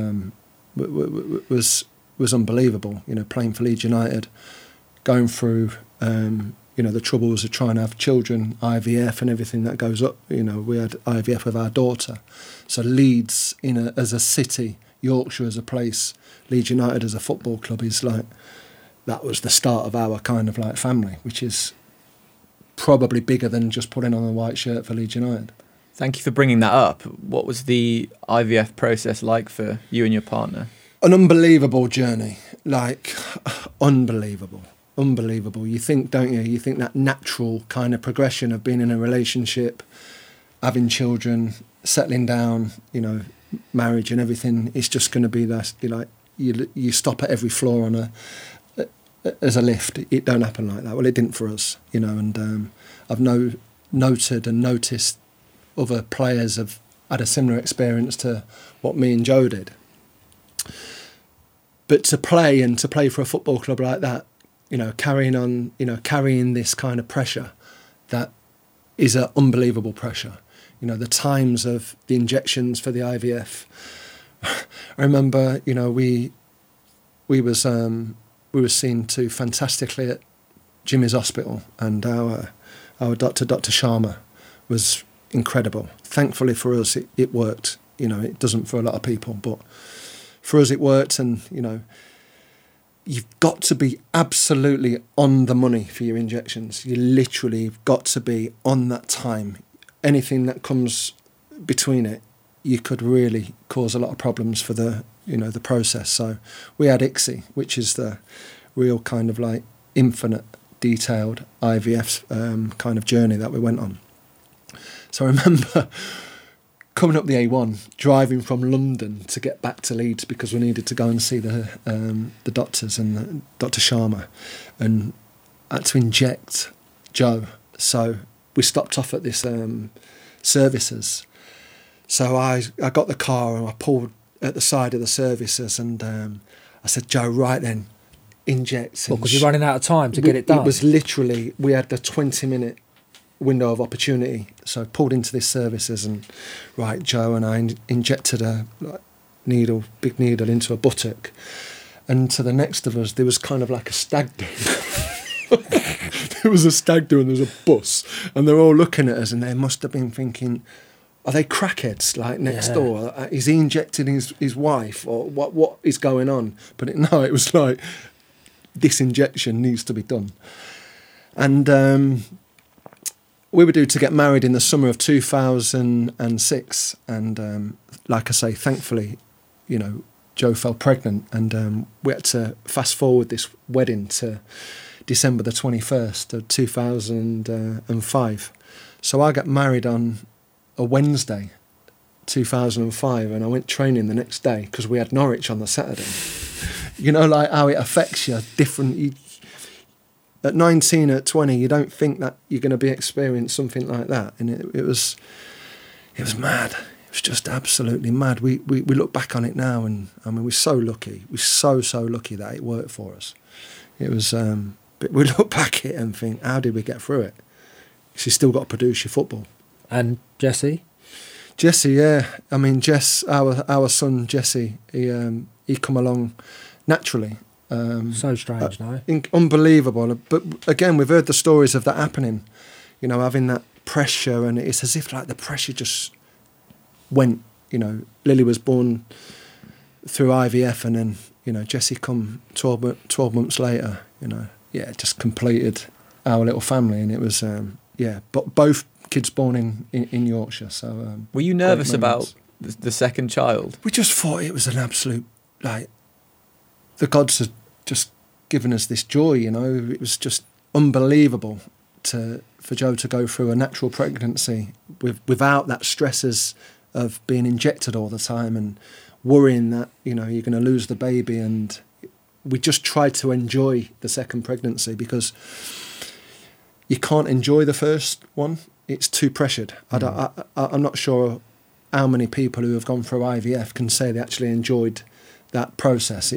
unbelievable. Playing for Leeds United, going through, the troubles of trying to have children, IVF and everything that goes up. We had IVF with our daughter. So Leeds, as a city, Yorkshire as a place, Leeds United as a football club is like, that was the start of our kind of like family, which is probably bigger than just putting on a white shirt for Leeds United. Thank you for bringing that up. What was the IVF process like for you and your partner? An unbelievable journey, unbelievable. You think, don't you? You think that natural kind of progression of being in a relationship, having children, settling down, marriage and everything, it's just going to be that, you stop at every floor on as a lift. It don't happen like that. Well, it didn't for us, and I've noted and noticed other players have had a similar experience to what me and Joe did. But to play for a football club like that, carrying this kind of pressure, that is an unbelievable pressure. The times of the injections for the IVF. I remember, we were seen to fantastically at Jimmy's Hospital, and our doctor, Dr. Sharma, was incredible. Thankfully for us, it worked. It doesn't for a lot of people, but for us it worked, and you've got to be absolutely on the money for your injections. You literally have got to be on that time. Anything that comes between it, you could really cause a lot of problems for the process. So we had ICSI, which is the real kind of like infinite detailed IVF kind of journey that we went on. So I remember coming up the A1, driving from London to get back to Leeds because we needed to go and see the doctors and Dr. Sharma, and had to inject Joe. So we stopped off at this services. So I got the car and I pulled at the side of the services, and I said, Joe, right then, inject. Because you're running out of time to get it done. It was literally, we had the 20-minute window of opportunity. So I pulled into this services and, right, Joe, and I injected a big needle into a buttock. And to the next of us, there was kind of like a stag do. There was a stag do and there was a bus. And they're all looking at us and they must have been thinking, are they crackheads next door? Is he injecting his wife, or what is going on? But it was like, this injection needs to be done. And we were due to get married in the summer of 2006. And like I say, thankfully, Joe fell pregnant, and we had to fast forward this wedding to December the 21st of 2005. So I got married on a Wednesday, 2005, and I went training the next day because we had Norwich on the Saturday. Like how it affects you different. At 19, at 20, you don't think that you're going to be experiencing something like that, and it was mad. It was just absolutely mad. We look back on it now, and I mean, we're so lucky. We're so lucky that it worked for us. It was, but we look back at it and think, how did we get through it? Because you still got to produce your football. And Jesse, yeah. I mean, Jess, our son Jesse, he come along naturally. So strange, no? Unbelievable. But again, we've heard the stories of that happening. Having that pressure, and it's as if like the pressure just went. Lily was born through IVF, and then Jesse come 12 months later. Just completed our little family, and it was but both kids born in Yorkshire. So were you nervous about the second child? We just thought it was an absolute, like, the gods had just given us this joy. It was just unbelievable for Joe to go through a natural pregnancy without that stresses of being injected all the time and worrying that you're going to lose the baby, and we just tried to enjoy the second pregnancy, because you can't enjoy the first one. It's too pressured. I'm not sure how many people who have gone through IVF can say they actually enjoyed that process.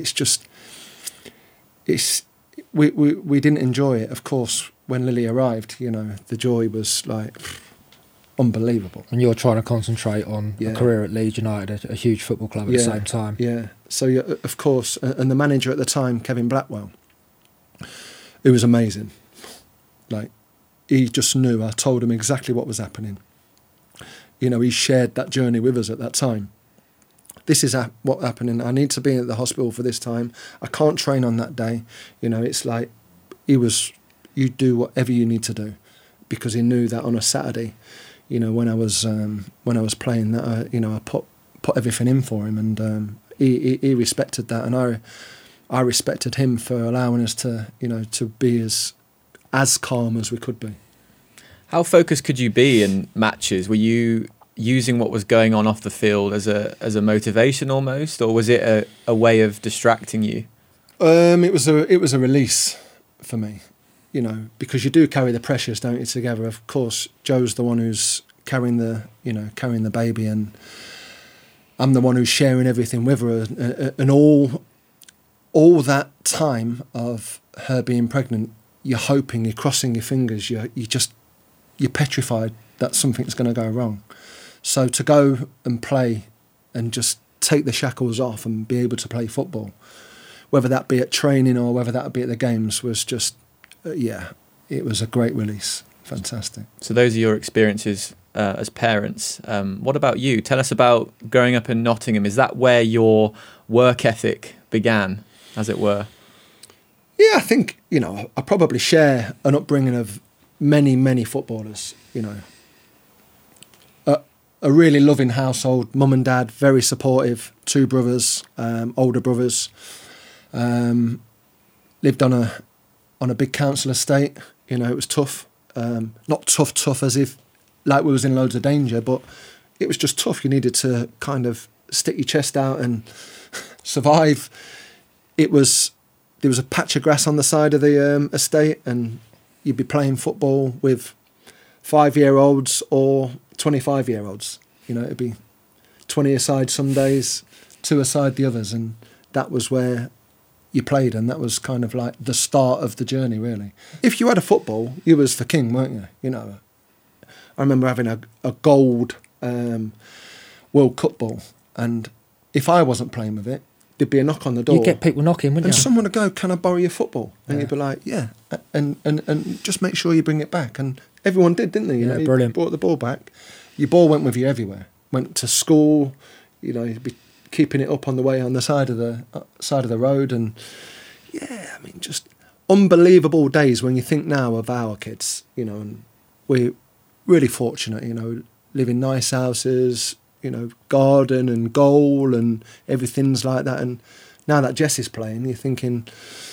We didn't enjoy it. Of course, when Lily arrived, the joy was like unbelievable. And you're trying to concentrate on a career at Leeds United, a huge football club at the same time. Yeah. So of course, and the manager at the time, Kevin Blackwell, it was amazing. Like, he just knew. I told him exactly what was happening. He shared that journey with us at that time. This is what's happening. I need to be at the hospital for this time. I can't train on that day. It's like you do whatever you need to do, because he knew that on a Saturday, when I was playing that, I put everything in for him, and he respected that, and I respected him for allowing us to to be as calm as we could be. How focused could you be in matches? Were you using what was going on off the field as a motivation almost, or was it a way of distracting you? It was a release for me, because you do carry the pressures, don't you, together. Of course, Joe's the one who's carrying the baby, and I'm the one who's sharing everything with her, and all that time of her being pregnant, you're hoping, you're crossing your fingers, you're petrified that something's going to go wrong. So to go and play and just take the shackles off and be able to play football, whether that be at training or whether that be at the games, was just, it was a great release. Fantastic. So those are your experiences as parents. What about you? Tell us about growing up in Nottingham. Is that where your work ethic began, as it were? Yeah, I think, I probably share an upbringing of many, many footballers, A really loving household, mum and dad, very supportive, 2 brothers, older brothers. Lived on a big council estate. It was tough. Not tough as if like we was in loads of danger, but it was just tough. You needed to kind of stick your chest out and survive. There was a patch of grass on the side of the estate, and you'd be playing football with 5-year-olds or 25-year-olds. It'd be 20 aside some days, 2 aside the others, and that was where you played, and that was kind of like the start of the journey, really. If you had a football, you was the king, weren't you? I remember having a gold World Cup ball, and if I wasn't playing with it, there'd be a knock on the door. You'd get people knocking, wouldn't you? And someone would go, "Can I borrow your football?" And you'd be like, "Yeah," and just make sure you bring it back. And everyone did, didn't they? Yeah, brilliant. You brought the ball back. Your ball went with you everywhere. Went to school, you'd be keeping it up on the way on the side of the road, and just unbelievable days when you think now of our kids. And we're really fortunate. Live in nice houses. Garden and goal and everything's like that. And now that Jess is playing, you're thinking,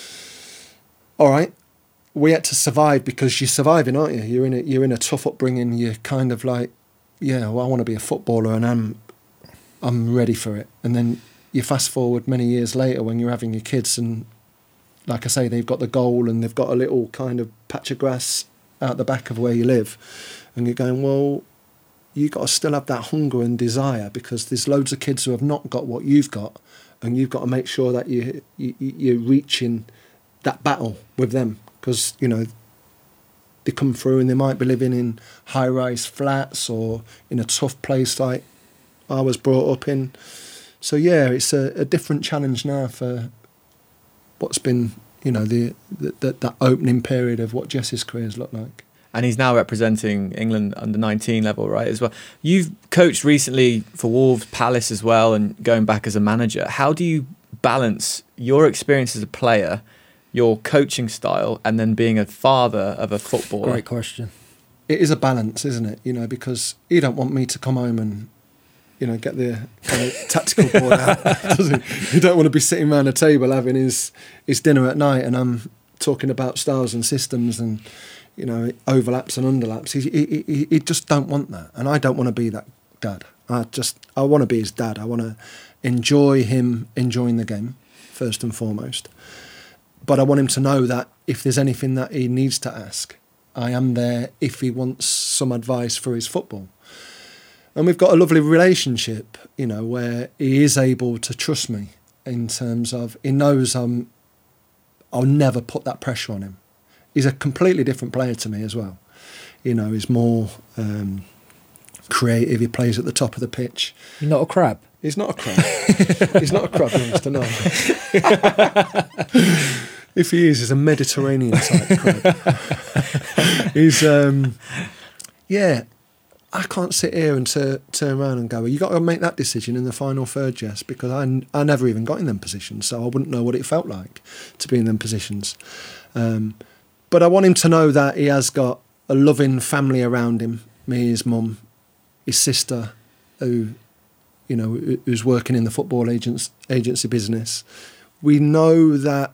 all right, we had to survive, because you're surviving, aren't you? You're in a tough upbringing. You're kind of like, I want to be a footballer, and I'm ready for it. And then you fast forward many years later when you're having your kids, and like I say, they've got the goal and they've got a little kind of patch of grass out the back of where you live, and you're going, well, you got to still have that hunger and desire, because there's loads of kids who have not got what you've got, and you've got to make sure that you're reaching that battle with them, because they come through and they might be living in high-rise flats or in a tough place like I was brought up in. So it's a different challenge now for what's been that opening period of what Jess's career's looked like. And he's now representing England under 19 level, right, as well. You've coached recently for Wolves, Palace as well, and going back as a manager. How do you balance your experience as a player, your coaching style, and then being a father of a footballer? Great question. It is a balance, isn't it? Because you don't want me to come home and get the kind of tactical board out, does he? You don't want to be sitting around a table having his dinner at night, and I'm talking about styles and systems and overlaps and underlaps. He just don't want that, and I don't want to be that dad. I want to be his dad. I want to enjoy him enjoying the game first and foremost. But I want him to know that if there's anything that he needs to ask, I am there if he wants some advice for his football. And we've got a lovely relationship, you know, where he is able to trust me in terms of he knows I'll never put that pressure on him. He's a completely different player to me as well. You know, he's more creative. He plays at the top of the pitch. You're not a crab? He's not a crab. He's not a crab, he wants to know. If he is, he's a Mediterranean type crab. He's, yeah, I can't sit here and turn around and go, well, you got to make that decision in the final third, Jess, because I never even got in them positions, so I wouldn't know what it felt like to be in them positions. But I want him to know that he has got a loving family around him, me, his mum, his sister, who's working in the football agency business. We know that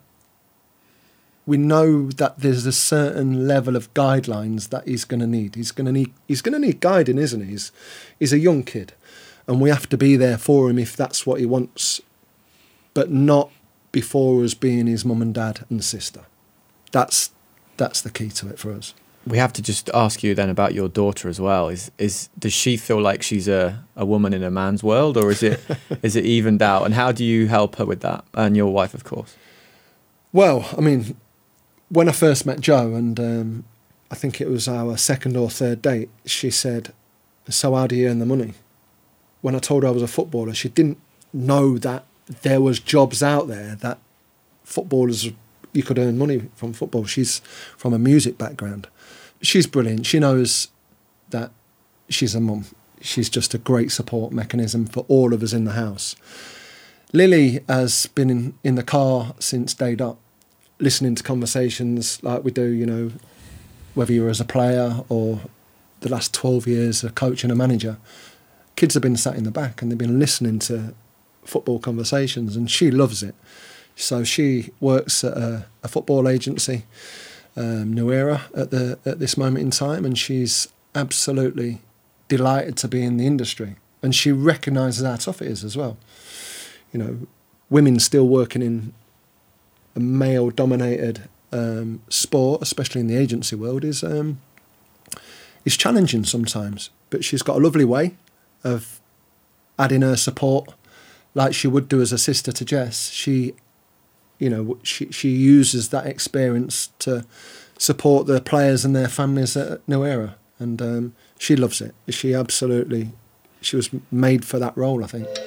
there's a certain level of guidelines that he's going to need. He's going to need guiding, isn't he? He's a young kid, and we have to be there for him if that's what he wants, but not before us being his mum and dad and sister. That's the key to it for us. We have to just ask you then about your daughter as well. Does she feel like she's a woman in a man's world, or is it evened out? And how do you help her with that? And your wife, of course. Well, I mean, when I first met Jo, and I think it was our second or third date, she said, "So how do you earn the money?" When I told her I was a footballer, she didn't know that there was jobs out there that footballers, you could earn money from football. She's from a music background. She's brilliant. She knows that she's a mum. She's just a great support mechanism for all of us in the house. Lily has been in the car since day dot, listening to conversations like we do, you know, whether you're as a player or the last 12 years a coach and a manager. Kids have been sat in the back and they've been listening to football conversations, and she loves it. So she works at a football agency, New Era, at this moment in time, and she's absolutely delighted to be in the industry. And she recognises how tough it is as well. You know, women still working in a male-dominated sport, especially in the agency world, is challenging sometimes. But she's got a lovely way of adding her support, like she would do as a sister to Jess. She uses that experience to support the players and their families at New Era, and she loves it. She was made for that role, I think.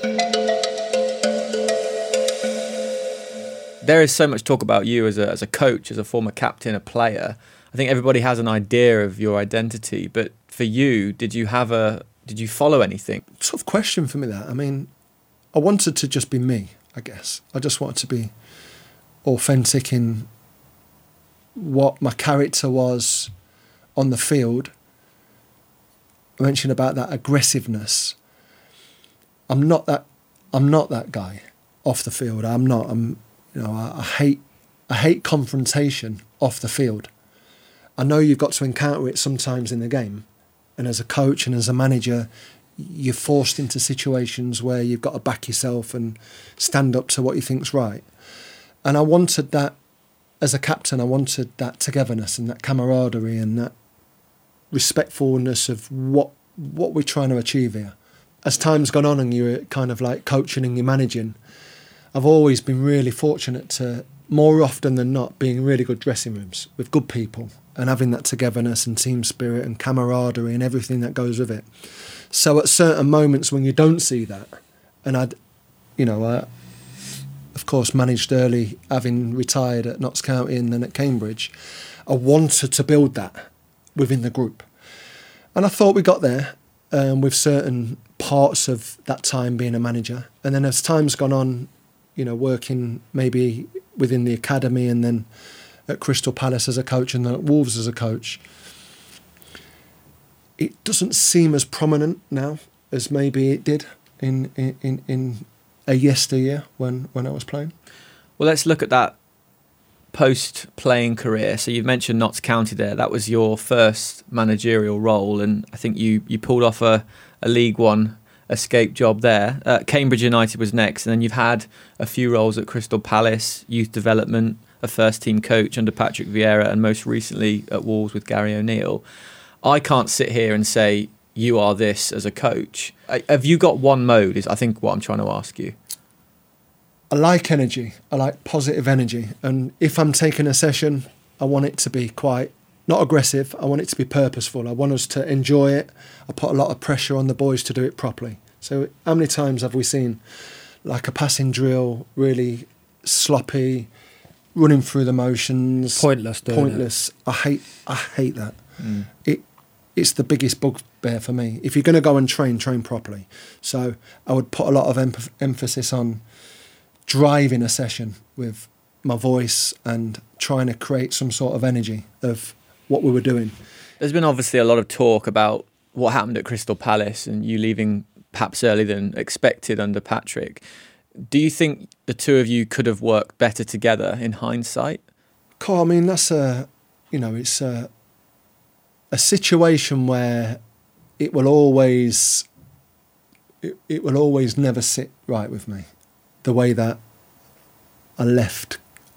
There is so much talk about you as a coach, as a former captain, a player. I think everybody has an idea of your identity, but for you, did you follow anything? Tough question for me, that. I mean, I wanted to just be me, I guess. I just wanted to be authentic in what my character was on the field. I mentioned about that aggressiveness. I'm not that guy off the field. I hate confrontation off the field. I know you've got to encounter it sometimes in the game, and as a coach and as a manager, you're forced into situations where you've got to back yourself and stand up to what you think's right. And I wanted that as a captain. I wanted that togetherness and that camaraderie and that respectfulness of what we're trying to achieve here. As time's gone on and you're kind of like coaching and you're managing, I've always been really fortunate to, more often than not, be in really good dressing rooms with good people and having that togetherness and team spirit and camaraderie and everything that goes with it. So at certain moments when you don't see that, and I of course managed early, having retired at Notts County and then at Cambridge, I wanted to build that within the group. And I thought we got there with certain parts of that time being a manager. And then as time's gone on, you know, working maybe within the academy and then at Crystal Palace as a coach and then at Wolves as a coach, it doesn't seem as prominent now as maybe it did in a yesteryear when I was playing. Well, let's look at that post-playing career. So you've mentioned Notts County there. That was your first managerial role, and I think you pulled off a League One escape job there. Cambridge United was next, and then you've had a few roles at Crystal Palace, youth development, a first-team coach under Patrick Vieira, and most recently at Wolves with Gary O'Neill. I can't sit here and say you are this as a coach. Have you got one mode, is I think what I'm trying to ask you. I like energy. I like positive energy. And if I'm taking a session, I want it to be quite, not aggressive, I want it to be purposeful. I want us to enjoy it. I put a lot of pressure on the boys to do it properly. So how many times have we seen like a passing drill, really sloppy, running through the motions, pointless. I hate that. It's the biggest bugbear for me. If you're going to go and train properly. So I would put a lot of emphasis on driving a session with my voice and trying to create some sort of energy of what we were doing. There's been obviously a lot of talk about what happened at Crystal Palace and you leaving perhaps earlier than expected under Patrick. Do you think the two of you could have worked better together in hindsight? I mean, that's it's a situation where it will always never sit right with me. The way that I left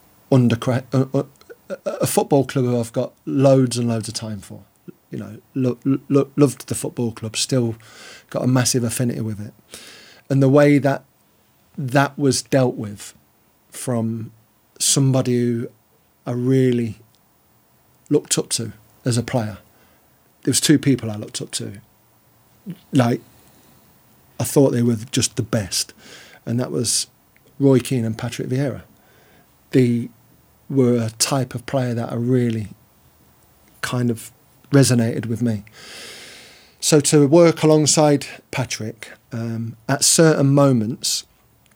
a football club who I've got loads and loads of time for. Loved the football club, still got a massive affinity with it. And the way that was dealt with from somebody who I really looked up to as a player. There was two people I looked up to. Like, I thought they were just the best. And that was Roy Keane and Patrick Vieira. They were a type of player that I really kind of resonated with me. So to work alongside Patrick, at certain moments,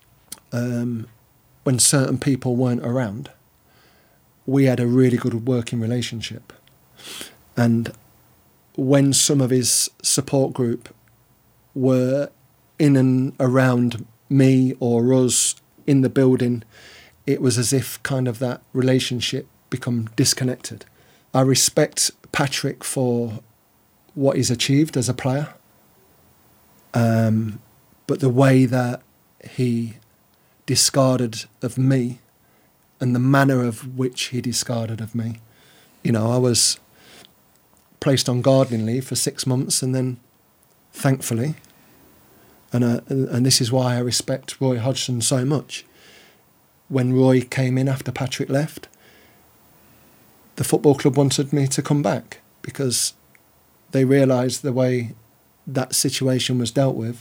when certain people weren't around, we had a really good working relationship. And when some of his support group were in and around me or us in the building, it was as if kind of that relationship become disconnected. I respect Patrick for what he's achieved as a player, but the way that he discarded of me and the manner of which he discarded of me. I was placed on gardening leave for 6 months, and then thankfully, and this is why I respect Roy Hodgson so much, when Roy came in after Patrick left, the football club wanted me to come back because they realised the way that situation was dealt with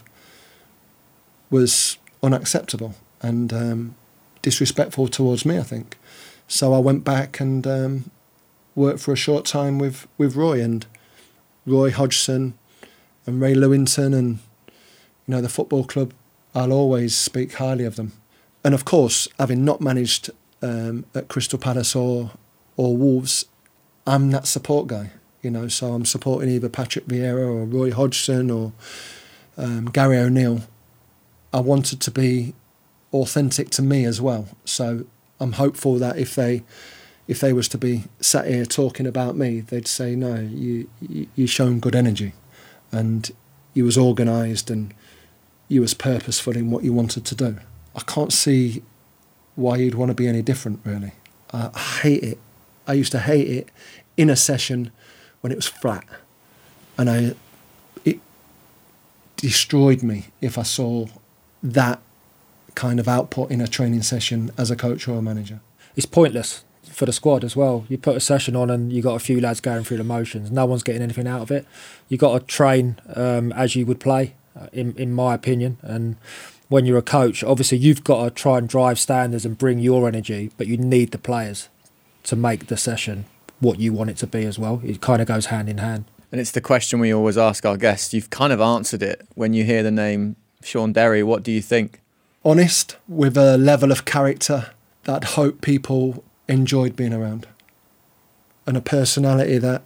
was unacceptable and disrespectful towards me, I think. So I went back and worked for a short time with Roy and Roy Hodgson and Ray Lewington, and the football club. I'll always speak highly of them. And of course, having not managed at Crystal Palace or Wolves, I'm that support guy. So I'm supporting either Patrick Vieira or Roy Hodgson or Gary O'Neill. I wanted to be authentic to me as well. So I'm hopeful that if they was to be sat here talking about me, they'd say, no, you shown good energy, and you was organised and you was purposeful in what you wanted to do. I can't see why you'd want to be any different, really. I hate it. I used to hate it in a session when it was flat, and it destroyed me if I saw that kind of output in a training session as a coach or a manager. It's pointless for the squad as well. You put a session on and you got a few lads going through the motions. No one's getting anything out of it. You got to train as you would play, in my opinion. And when you're a coach, obviously you've got to try and drive standards and bring your energy, but you need the players to make the session what you want it to be as well. It kind of goes hand in hand. And it's the question we always ask our guests. You've kind of answered it when you hear the name Shaun Derry. What do you think? Honest, with a level of character that I hope people enjoyed being around, and a personality that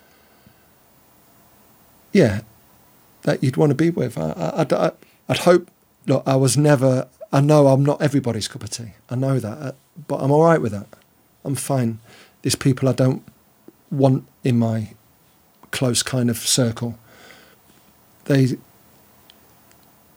you'd want to be with. I'd hope. Look, I know I'm not everybody's cup of tea. I know that, but I'm all right with that. I'm fine. There's people I don't want in my close kind of circle. They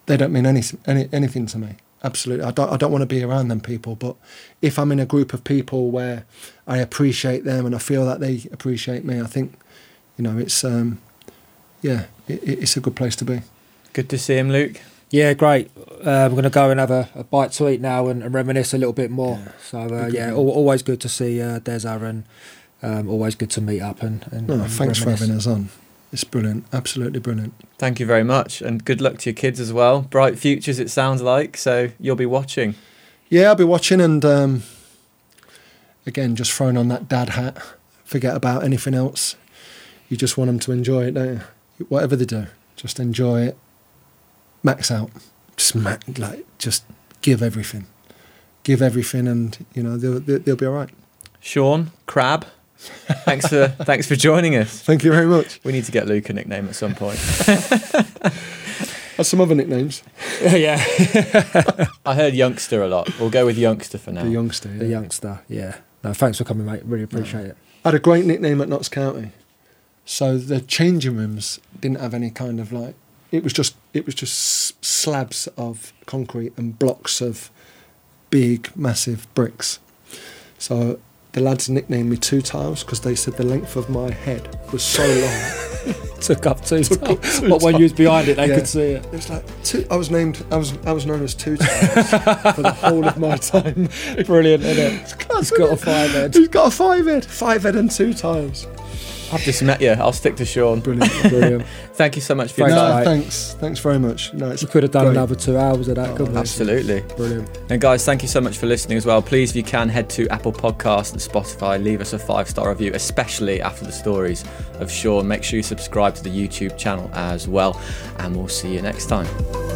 they don't mean anything to me. Absolutely. I don't want to be around them people, but if I'm in a group of people where I appreciate them and I feel that they appreciate me, I think, it's it's a good place to be. Good to see him, Luke. Yeah, great. We're going to go and have a bite to eat now and reminisce a little bit more. Yeah. So, always good to see Deza, and always good to meet up and thanks for having us on. It's brilliant, absolutely brilliant. Thank you very much, and good luck to your kids as well. Bright futures, it sounds like, so you'll be watching. Yeah, I'll be watching, and again, just throwing on that dad hat. Forget about anything else. You just want them to enjoy it, don't you? Whatever they do, just enjoy it. Max out. Just give everything. Give everything, and they'll be all right. Sean Crab, thanks for joining us. Thank you very much. We need to get Luke a nickname at some point. Have some other nicknames. Yeah. I heard youngster a lot. We'll go with youngster for now. The youngster. The youngster. Yeah. No, thanks for coming, mate. Really appreciate it. I had a great nickname at Notts County. So the changing rooms didn't have any kind of it was just slabs of concrete and blocks of big, massive bricks. So the lads nicknamed me Two Tiles because they said the length of my head was so long. Took up two tiles. But when you was behind it, they could see it. It was like I was known as Two Tiles for the whole of my time. Brilliant, isn't it? He's got a 5 head. He's got a 5 head. 5 head and 2 tiles. I've just met you. I'll stick to Sean. Brilliant. Thank you so much for your time. Thanks very much. No, you could have done another 2 hours of that, couldn't you? Absolutely. Brilliant. And guys, thank you so much for listening as well. Please, if you can, head to Apple Podcasts and Spotify, leave us a 5-star review, especially after the stories of Sean. Make sure you subscribe to the YouTube channel as well, and we'll see you next time.